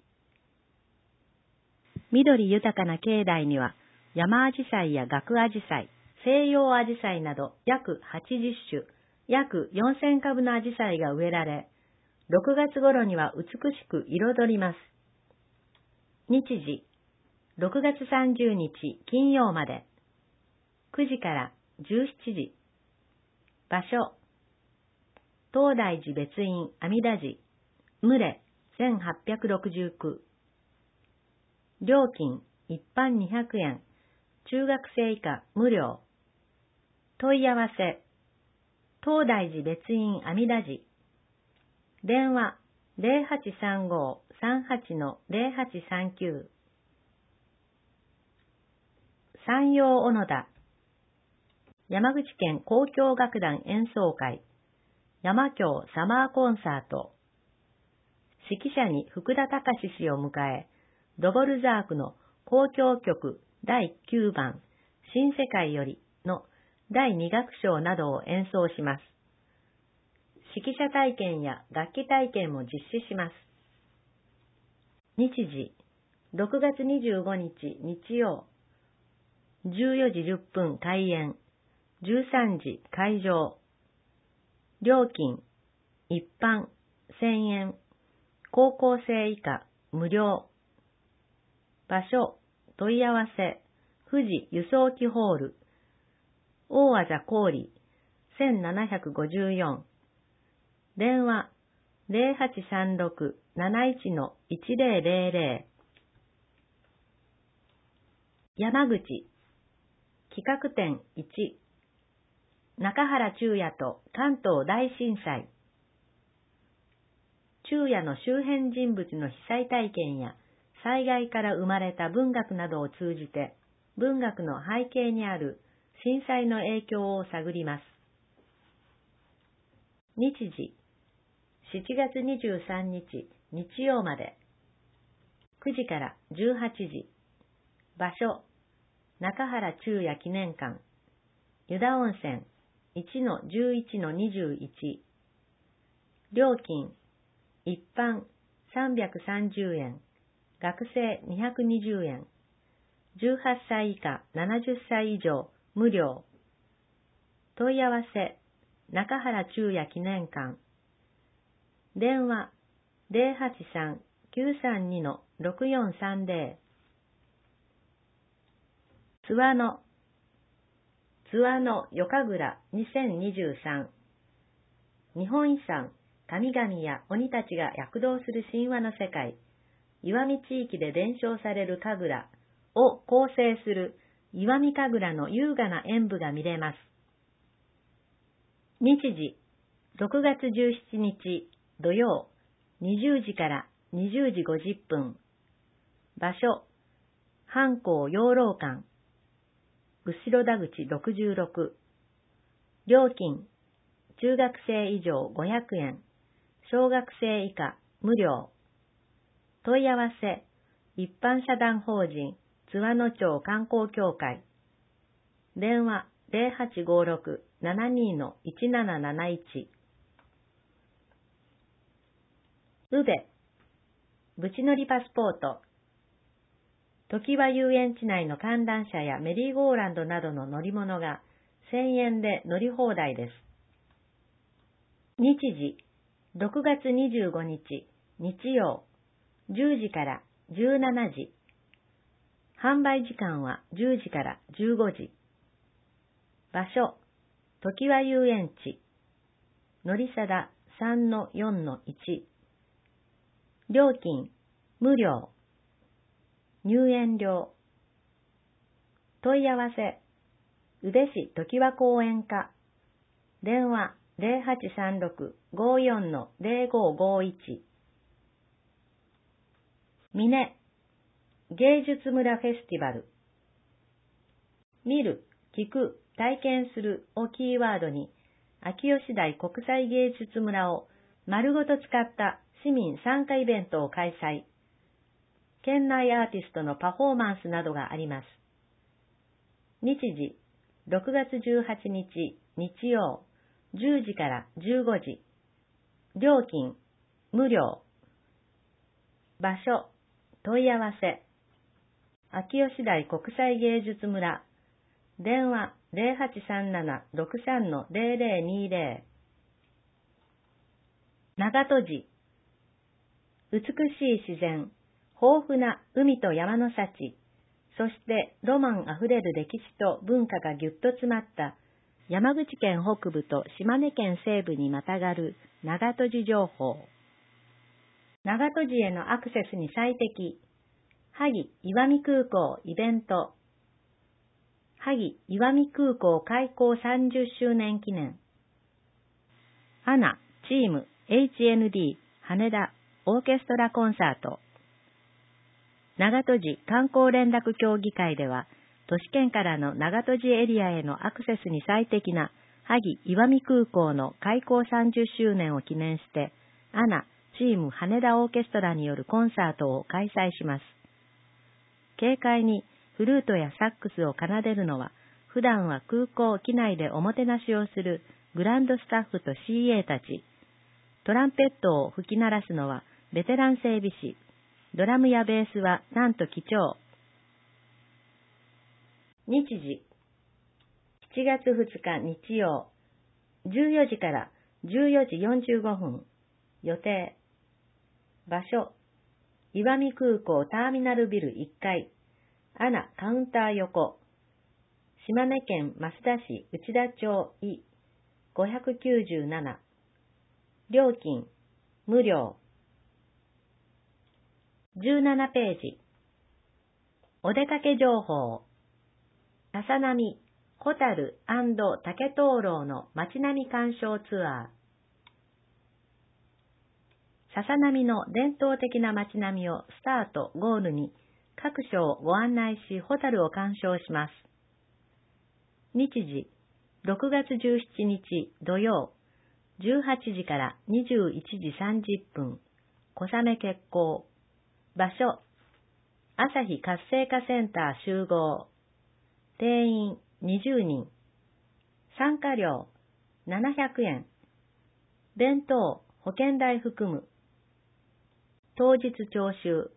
緑豊かな境内には山あじさいや学あじさい、西洋あじさいなど約はちじゅっしゅ、約よんせんかぶのあじさいが植えられ、ろくがつ頃には美しく彩ります。日時、ろくがつさんじゅうにち金曜まで、くじからじゅうしちじ。場所、東大寺別院阿弥陀寺、牟礼せんはっぴゃくろくじゅうきゅう。料金、一般にひゃくえん、中学生以下無料。問い合わせ、東大寺別院阿弥陀寺。電話、ゼロはちさんご さんはち のゼロはちさんきゅう。山陽小野田。山口県交響楽団演奏会、山京サマーコンサート。指揮者に福田隆氏を迎え、ドボルザークの交響曲だいきゅうばん、新世界よりのだいに楽章などを演奏します。 指揮者体験や楽器体験も実施します。日時、ろくがつにじゅうごにち日曜、じゅうよじじゅっぷん開演、じゅうさんじ会場。料金、一般、せんえん、高校生以下、無料。場所、問い合わせ、富士輸送機ホール、大字郡、せんななひゃくごじゅうよん。電話、ゼロはちさんろく なないち いちゼロゼロゼロ。山口、企画展いち、中原中也と関東大震災。中也の周辺人物の被災体験や災害から生まれた文学などを通じて、文学の背景にある震災の影響を探ります。日時、しちがつにじゅうさんにち日曜まで、くじからじゅうはちじ。場所、中原中也記念館、湯田温泉 いちのじゅういちのにじゅういち。料金、一般さんびゃくさんじゅうえん、学生にひゃくにじゅうえん、じゅうはっさい以下ななじゅっさい以上無料。問い合わせ、中原中也記念館。電話、ゼロはちさん きゅうさんに ろくよんさんゼロ。津和野、津和野夜神楽にせんにじゅうさん。日本遺産、神々や鬼たちが躍動する神話の世界、石見地域で伝承される神楽を構成する石見神楽の優雅な演舞が見れます。日時、ろくがつじゅうしちにち土曜、にじゅうじからにじゅうじごじゅっぷん。場所、阪光養老館、後ろ田口ろくじゅうろく。料金、中学生以上ごひゃくえん、小学生以下無料。問い合わせ、一般社団法人津和野町観光協会。電話ゼロはちごろく ななにのいちなななないち。宇部、ぶち乗りパスポート。常盤遊園地内の観覧車やメリーゴーランドなどの乗り物がせんえんで乗り放題です。日時、ろくがつにじゅうごにち日曜、じゅうじからじゅうしちじ。販売時間はじゅうじからじゅうごじ。場所、常盤遊園地、乗定 さんのよんのいち。料金、無料。入園料。問い合わせ、宇部市常盤公園課。電話ゼロはちさんろく ごよんのゼロごごいち。峰、芸術村フェスティバル。見る、聞く、体験するをキーワードに、秋吉台国際芸術村を丸ごと使った市民参加イベントを開催。県内アーティストのパフォーマンスなどがあります。日時、ろくがつじゅうはちにち日曜、じゅうじからじゅうごじ。料金、無料。場所、問い合わせ。秋吉台国際芸術村。電話ゼロはちさんなな ろくさんのゼロゼロにゼロ。長門寺。美しい自然、豊富な海と山の幸、そしてロマンあふれる歴史と文化がぎゅっと詰まった山口県北部と島根県西部にまたがる長門寺情報。長門寺へのアクセスに最適。萩石見空港イベント。萩石見空港開港さんじゅっしゅうねん記念。アナ、チーム、エイチエヌディー、羽田、オーケストラコンサート。長門寺観光連絡協議会では、都市圏からの長門寺エリアへのアクセスに最適な萩石見空港の開港さんじゅっしゅうねんを記念して、アナ、チーム羽田オーケストラによるコンサートを開催します。軽快にフルートやサックスを奏でるのは、普段は空港機内でおもてなしをするグランドスタッフと シーエー たち、 トランペットを吹き鳴らすのはベテラン整備士。ドラムやベースはなんと機長。日時。しちがつふつか日曜。じゅうよじからじゅうよじよんじゅうごふん。予定。場所。岩見空港ターミナルビルいっかい。アナカウンター横。島根県益田市内田町いごひゃくきゅうじゅうなな。料金、無料。じゅうななページ。お出かけ情報。笹波、ホタル&竹灯籠の街並み鑑賞ツアー。笹波の伝統的な街並みをスタート、ゴールに各所をご案内し、ホタルを鑑賞します。日時、ろくがつじゅうしちにち土曜、じゅうはちじからにじゅういちじさんじゅっぷん、小雨決行。場所、朝日活性化センター集合。定員にじゅうにん。参加料ななひゃくえん。弁当、保険代含む。当日徴収。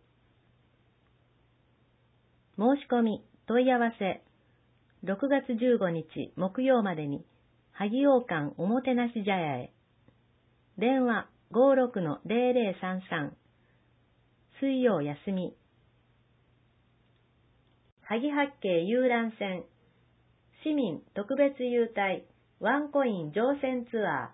申し込み、問い合わせ。ろくがつじゅうごにち木曜までに、萩王館おもてなし茶屋へ。電話 ごろくのぜろぜろさんさん。水曜休み。萩八景遊覧船。市民特別優待ワンコイン乗船ツアー。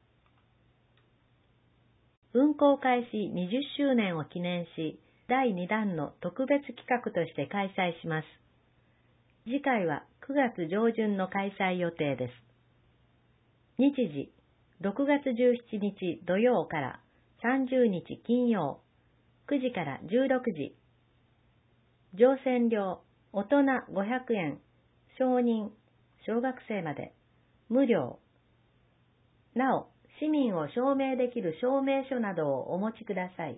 運行開始にじゅっしゅうねんを記念し、だいにだんの特別企画として開催します。次回はくがつじょうじゅんの開催予定です。日時、ろくがつじゅうしちにち土曜からさんじゅうにち金曜、くじからじゅうろくじ。乗船料、大人ごひゃくえん、少人、小学生まで、無料。なお、市民を証明できる証明書などをお持ちください。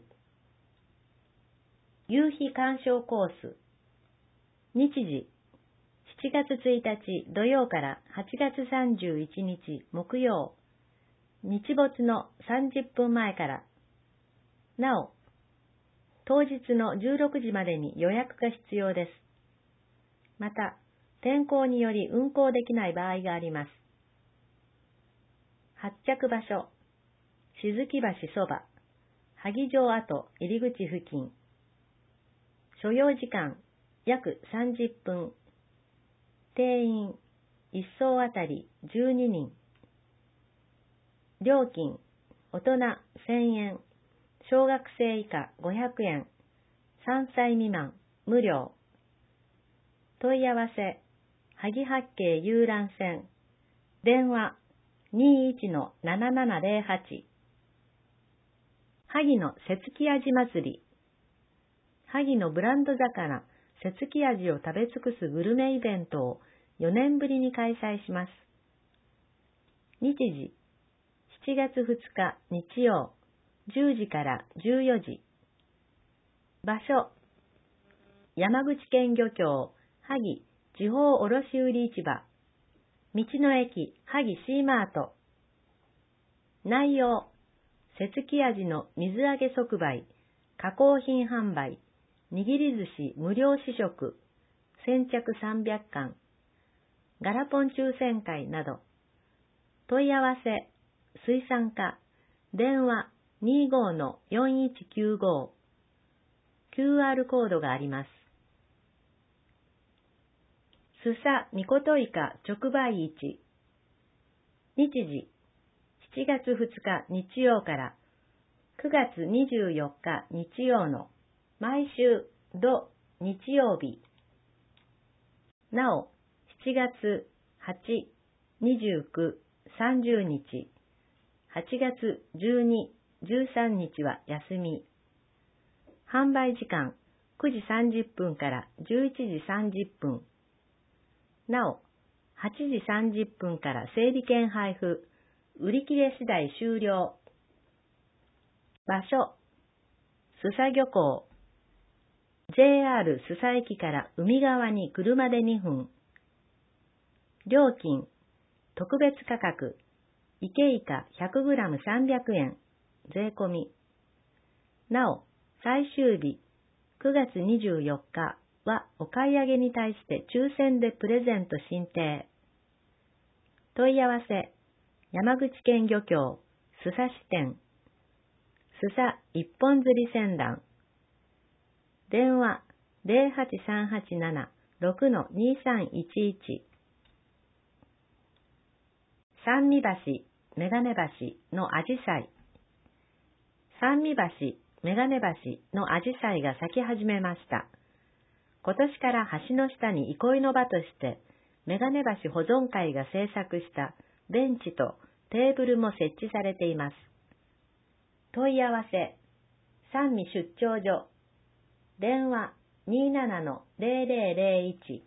夕日鑑賞コース。日時、しちがつついたち土曜からはちがつさんじゅういちにち木曜、日没のさんじゅっぷんまえから。なお、当日のじゅうろくじまでに予約が必要です。また、天候により運行できない場合があります。発着場所、静木橋そば、萩城跡入り口付近。所要時間、約さんじゅっぷん。定員、一艘あたりじゅうににん。料金、大人せんえん、小学生以下ごひゃくえん、さんさい未満無料。問い合わせ、萩八景遊覧船。電話、にいちのななななぜろはち。萩の瀬月味祭り。萩のブランド魚、瀬月味を食べ尽くすグルメイベントをよねんぶりに開催します。日時、しちがつふつか日曜、じゅうじからじゅうよじ。場所、山口県漁協、萩地方卸売市場。道の駅、萩シーマート。内容、瀬月味の水揚げ即売、加工品販売、握り寿司無料試食、先着さんびゃっかん、ガラポン抽選会など。問い合わせ、水産課、電話 にじゅうごのよんいちきゅうご。キューアール コードがあります。須佐みこといか直売市。日時、しちがつふつか日曜からくがつにじゅうよっか日曜の毎週土日曜日。なお、しちがつはち、にじゅうく、さんじゅうにち、はちがつじゅうに、じゅうさんにちは休み。販売時間くじさんじゅっぷんからじゅういちじさんじゅっぷん。なお、はちじさんじゅっぷんから整理券配布、売り切れ次第終了。場所、須佐漁港。ジェイアール 須佐駅から海側に車でにふん。料金、特別価格、イケイカ ひゃくグラムさんびゃくえん。 税込み。なお、最終日くがつにじゅうよっかはお買い上げに対して抽選でプレゼント進呈。問い合わせ、山口県漁協、須佐支店、須佐一本釣り船団。電話、ゼロはちさんはちなな ろくのにさんいちいち。三味橋、メガネ橋のアジサイ。三味橋、メガネ橋のアジサイが咲き始めました。今年から橋の下に憩いの場として、メガネ橋保存会が制作したベンチとテーブルも設置されています。問い合わせ、三味出張所。電話 にじゅうななのゼロゼロゼロいち。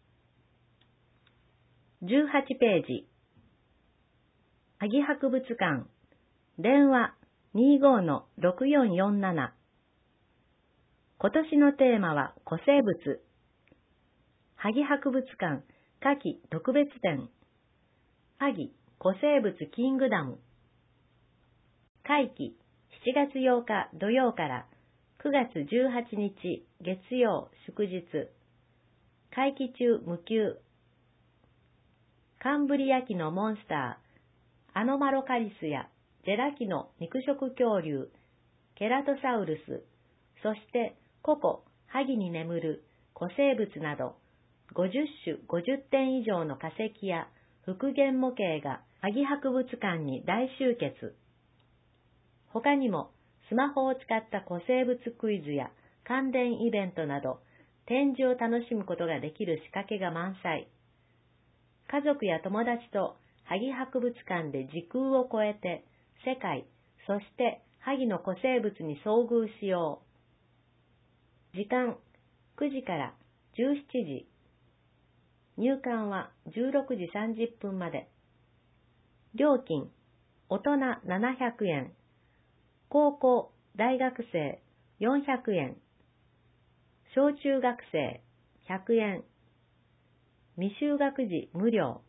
じゅうはちページ。萩博物館。電話 にじゅうごのろくよんよんなな。今年のテーマは古生物。萩博物館夏季特別展。萩古生物キングダム。会期しちがつようか土曜からくがつじゅうはちにち月曜祝日。会期中無休。カンブリア紀のモンスター、アノマロカリスやジェラ紀の肉食恐竜、ケラトサウルス、そして古古、萩に眠る古生物などごじゅっしゅごじゅってん以上の化石や復元模型が萩博物館に大集結。他にもスマホを使った古生物クイズや関連イベントなど展示を楽しむことができる仕掛けが満載。家族や友達と萩博物館で時空を超えて世界、そして萩の古生物に遭遇しよう。時間くじからじゅうしちじ。入館はじゅうろくじさんじゅっぷんまで。料金、大人ななひゃくえん。高校、大学生よんひゃくえん。小中学生ひゃくえん。未就学児無料。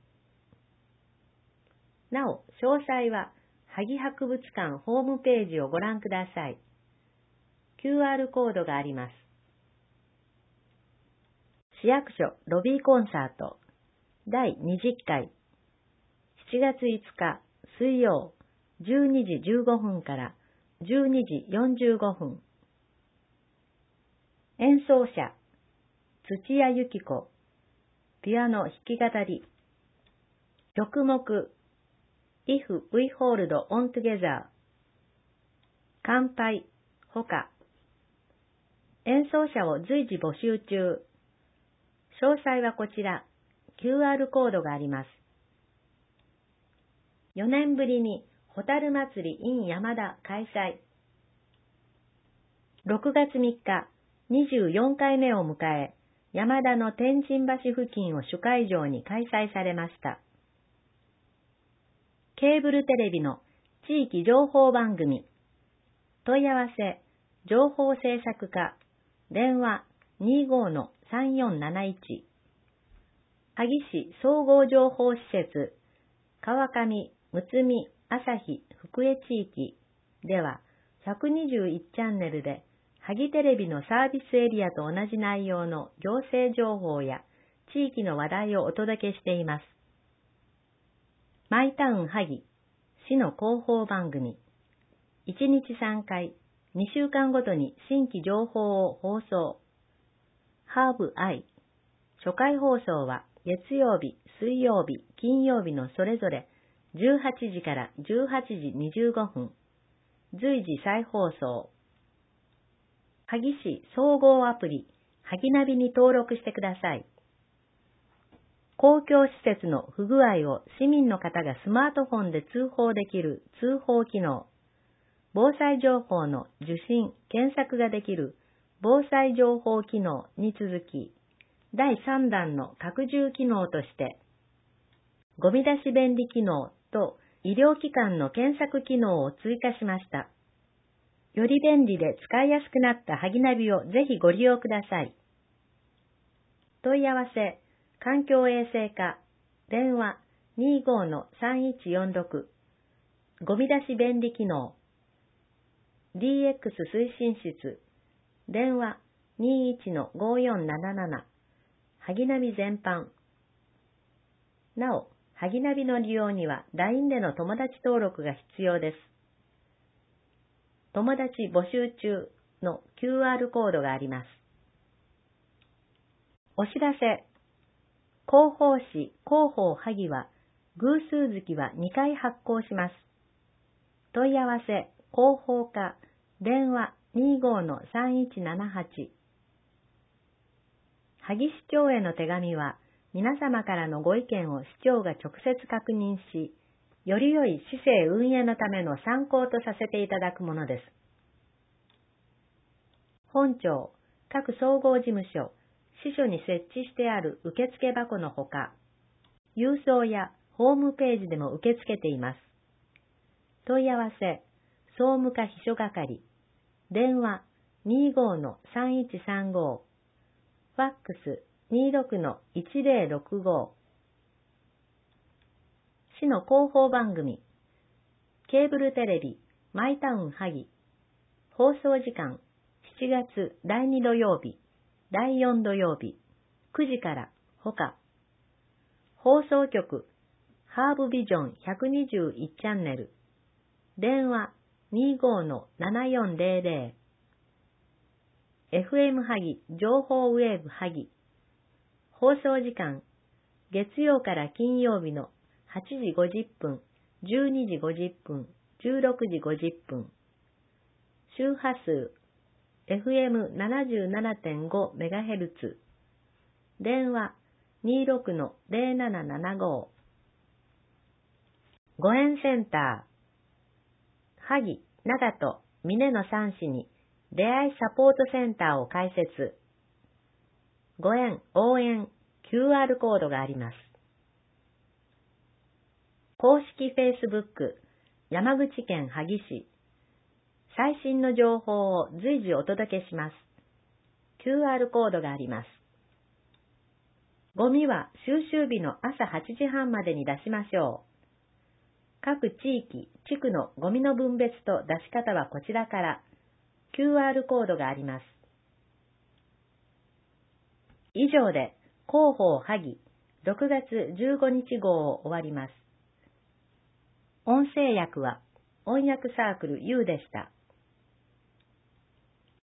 なお、詳細は萩博物館ホームページをご覧ください。キューアール コードがあります。市役所ロビーコンサートだいにじゅっかいしちがついつか水曜じゅうにじじゅうごふんからじゅうにじよんじゅうごふん。演奏者土屋由紀子、ピアノ弾き語り。曲目 If We Hold On Together、 乾杯、ほか。演奏者を随時募集中。詳細はこちら、キューアール コードがあります。よねんぶりにホタル祭り in 山田開催。ろくがつみっか、にじゅうよんかいめを迎え、山田の天神橋付近を主会場に開催されました。ケーブルテレビの地域情報番組。問い合わせ、情報制作課、電話 にじゅうごのさんよんなないち。萩市総合情報施設、川上、むつみ、朝日、福江地域ではひゃくにじゅういちチャンネルで萩テレビのサービスエリアと同じ内容の行政情報や地域の話題をお届けしています。マイタウン萩、市の広報番組。いちにちさんかい、にしゅうかんごとに新規情報を放送。ハーブアイ。初回放送は月曜日、水曜日、金曜日のそれぞれじゅうはちじからじゅうはちじにじゅうごふん。随時再放送。萩市総合アプリ、萩ナビに登録してください。公共施設の不具合を市民の方がスマートフォンで通報できる通報機能。防災情報の受信・検索ができる防災情報機能に続き、だいさんだんの拡充機能として、ゴミ出し便利機能と医療機関の検索機能を追加しました。より便利で使いやすくなった萩ナビをぜひご利用ください。問い合わせ、環境衛生課、電話 にじゅうごのさんいちよんろく、ゴミ出し便利機能、 ディーエックス 推進室、電話 にいちのごよんなななな、はぎナビ全般。なお、はぎナビの利用には ライン での友達登録が必要です。友達募集中の キューアール コードがあります。お知らせ。広報誌広報はぎは偶数月はにかい発行します。問い合わせ広報課電話 にじゅうごのさんいちななはち。萩市長への手紙は皆様からのご意見を市長が直接確認し、より良い市政運営のための参考とさせていただくものです。本庁、各総合事務所、支所に設置してある受付箱のほか、郵送やホームページでも受け付けています。問い合わせ、総務課秘書係、電話 にじゅうごのさんいちさんご、ファックス にじゅうろくのいちぜろろくご。市の広報番組、ケーブルテレビ、マイタウン萩、放送時間、しちがつだいに土曜日、だいよん土曜日、くじからほか、放送局、ハーブビジョンひゃくにじゅういちチャンネル、電話 にじゅうごのななよんぜろぜろ、エフエム 萩、情報ウェーブ萩、放送時間、月曜から金曜日のはちじごじゅっぷん、じゅうにじごじゅっぷん、じゅうろくじごじゅっぷん、周波数、エフエムななじゅうななてんごメガヘルツ、電話 にじゅうろくのぜろななななご。ご縁センター、萩、長門、峰のさん市に出会いサポートセンターを開設。ご縁応援 キューアール コードがあります。公式 Facebook 山口県萩市、最新の情報を随時お届けします。キューアール コードがあります。ゴミは収集日の朝はちじはんまでに出しましょう。各地域、地区のゴミの分別と出し方はこちらから、キューアール コードがあります。以上で広報萩ろくがつじゅうごにち号を終わります。音声訳は音訳サークル ユー でした。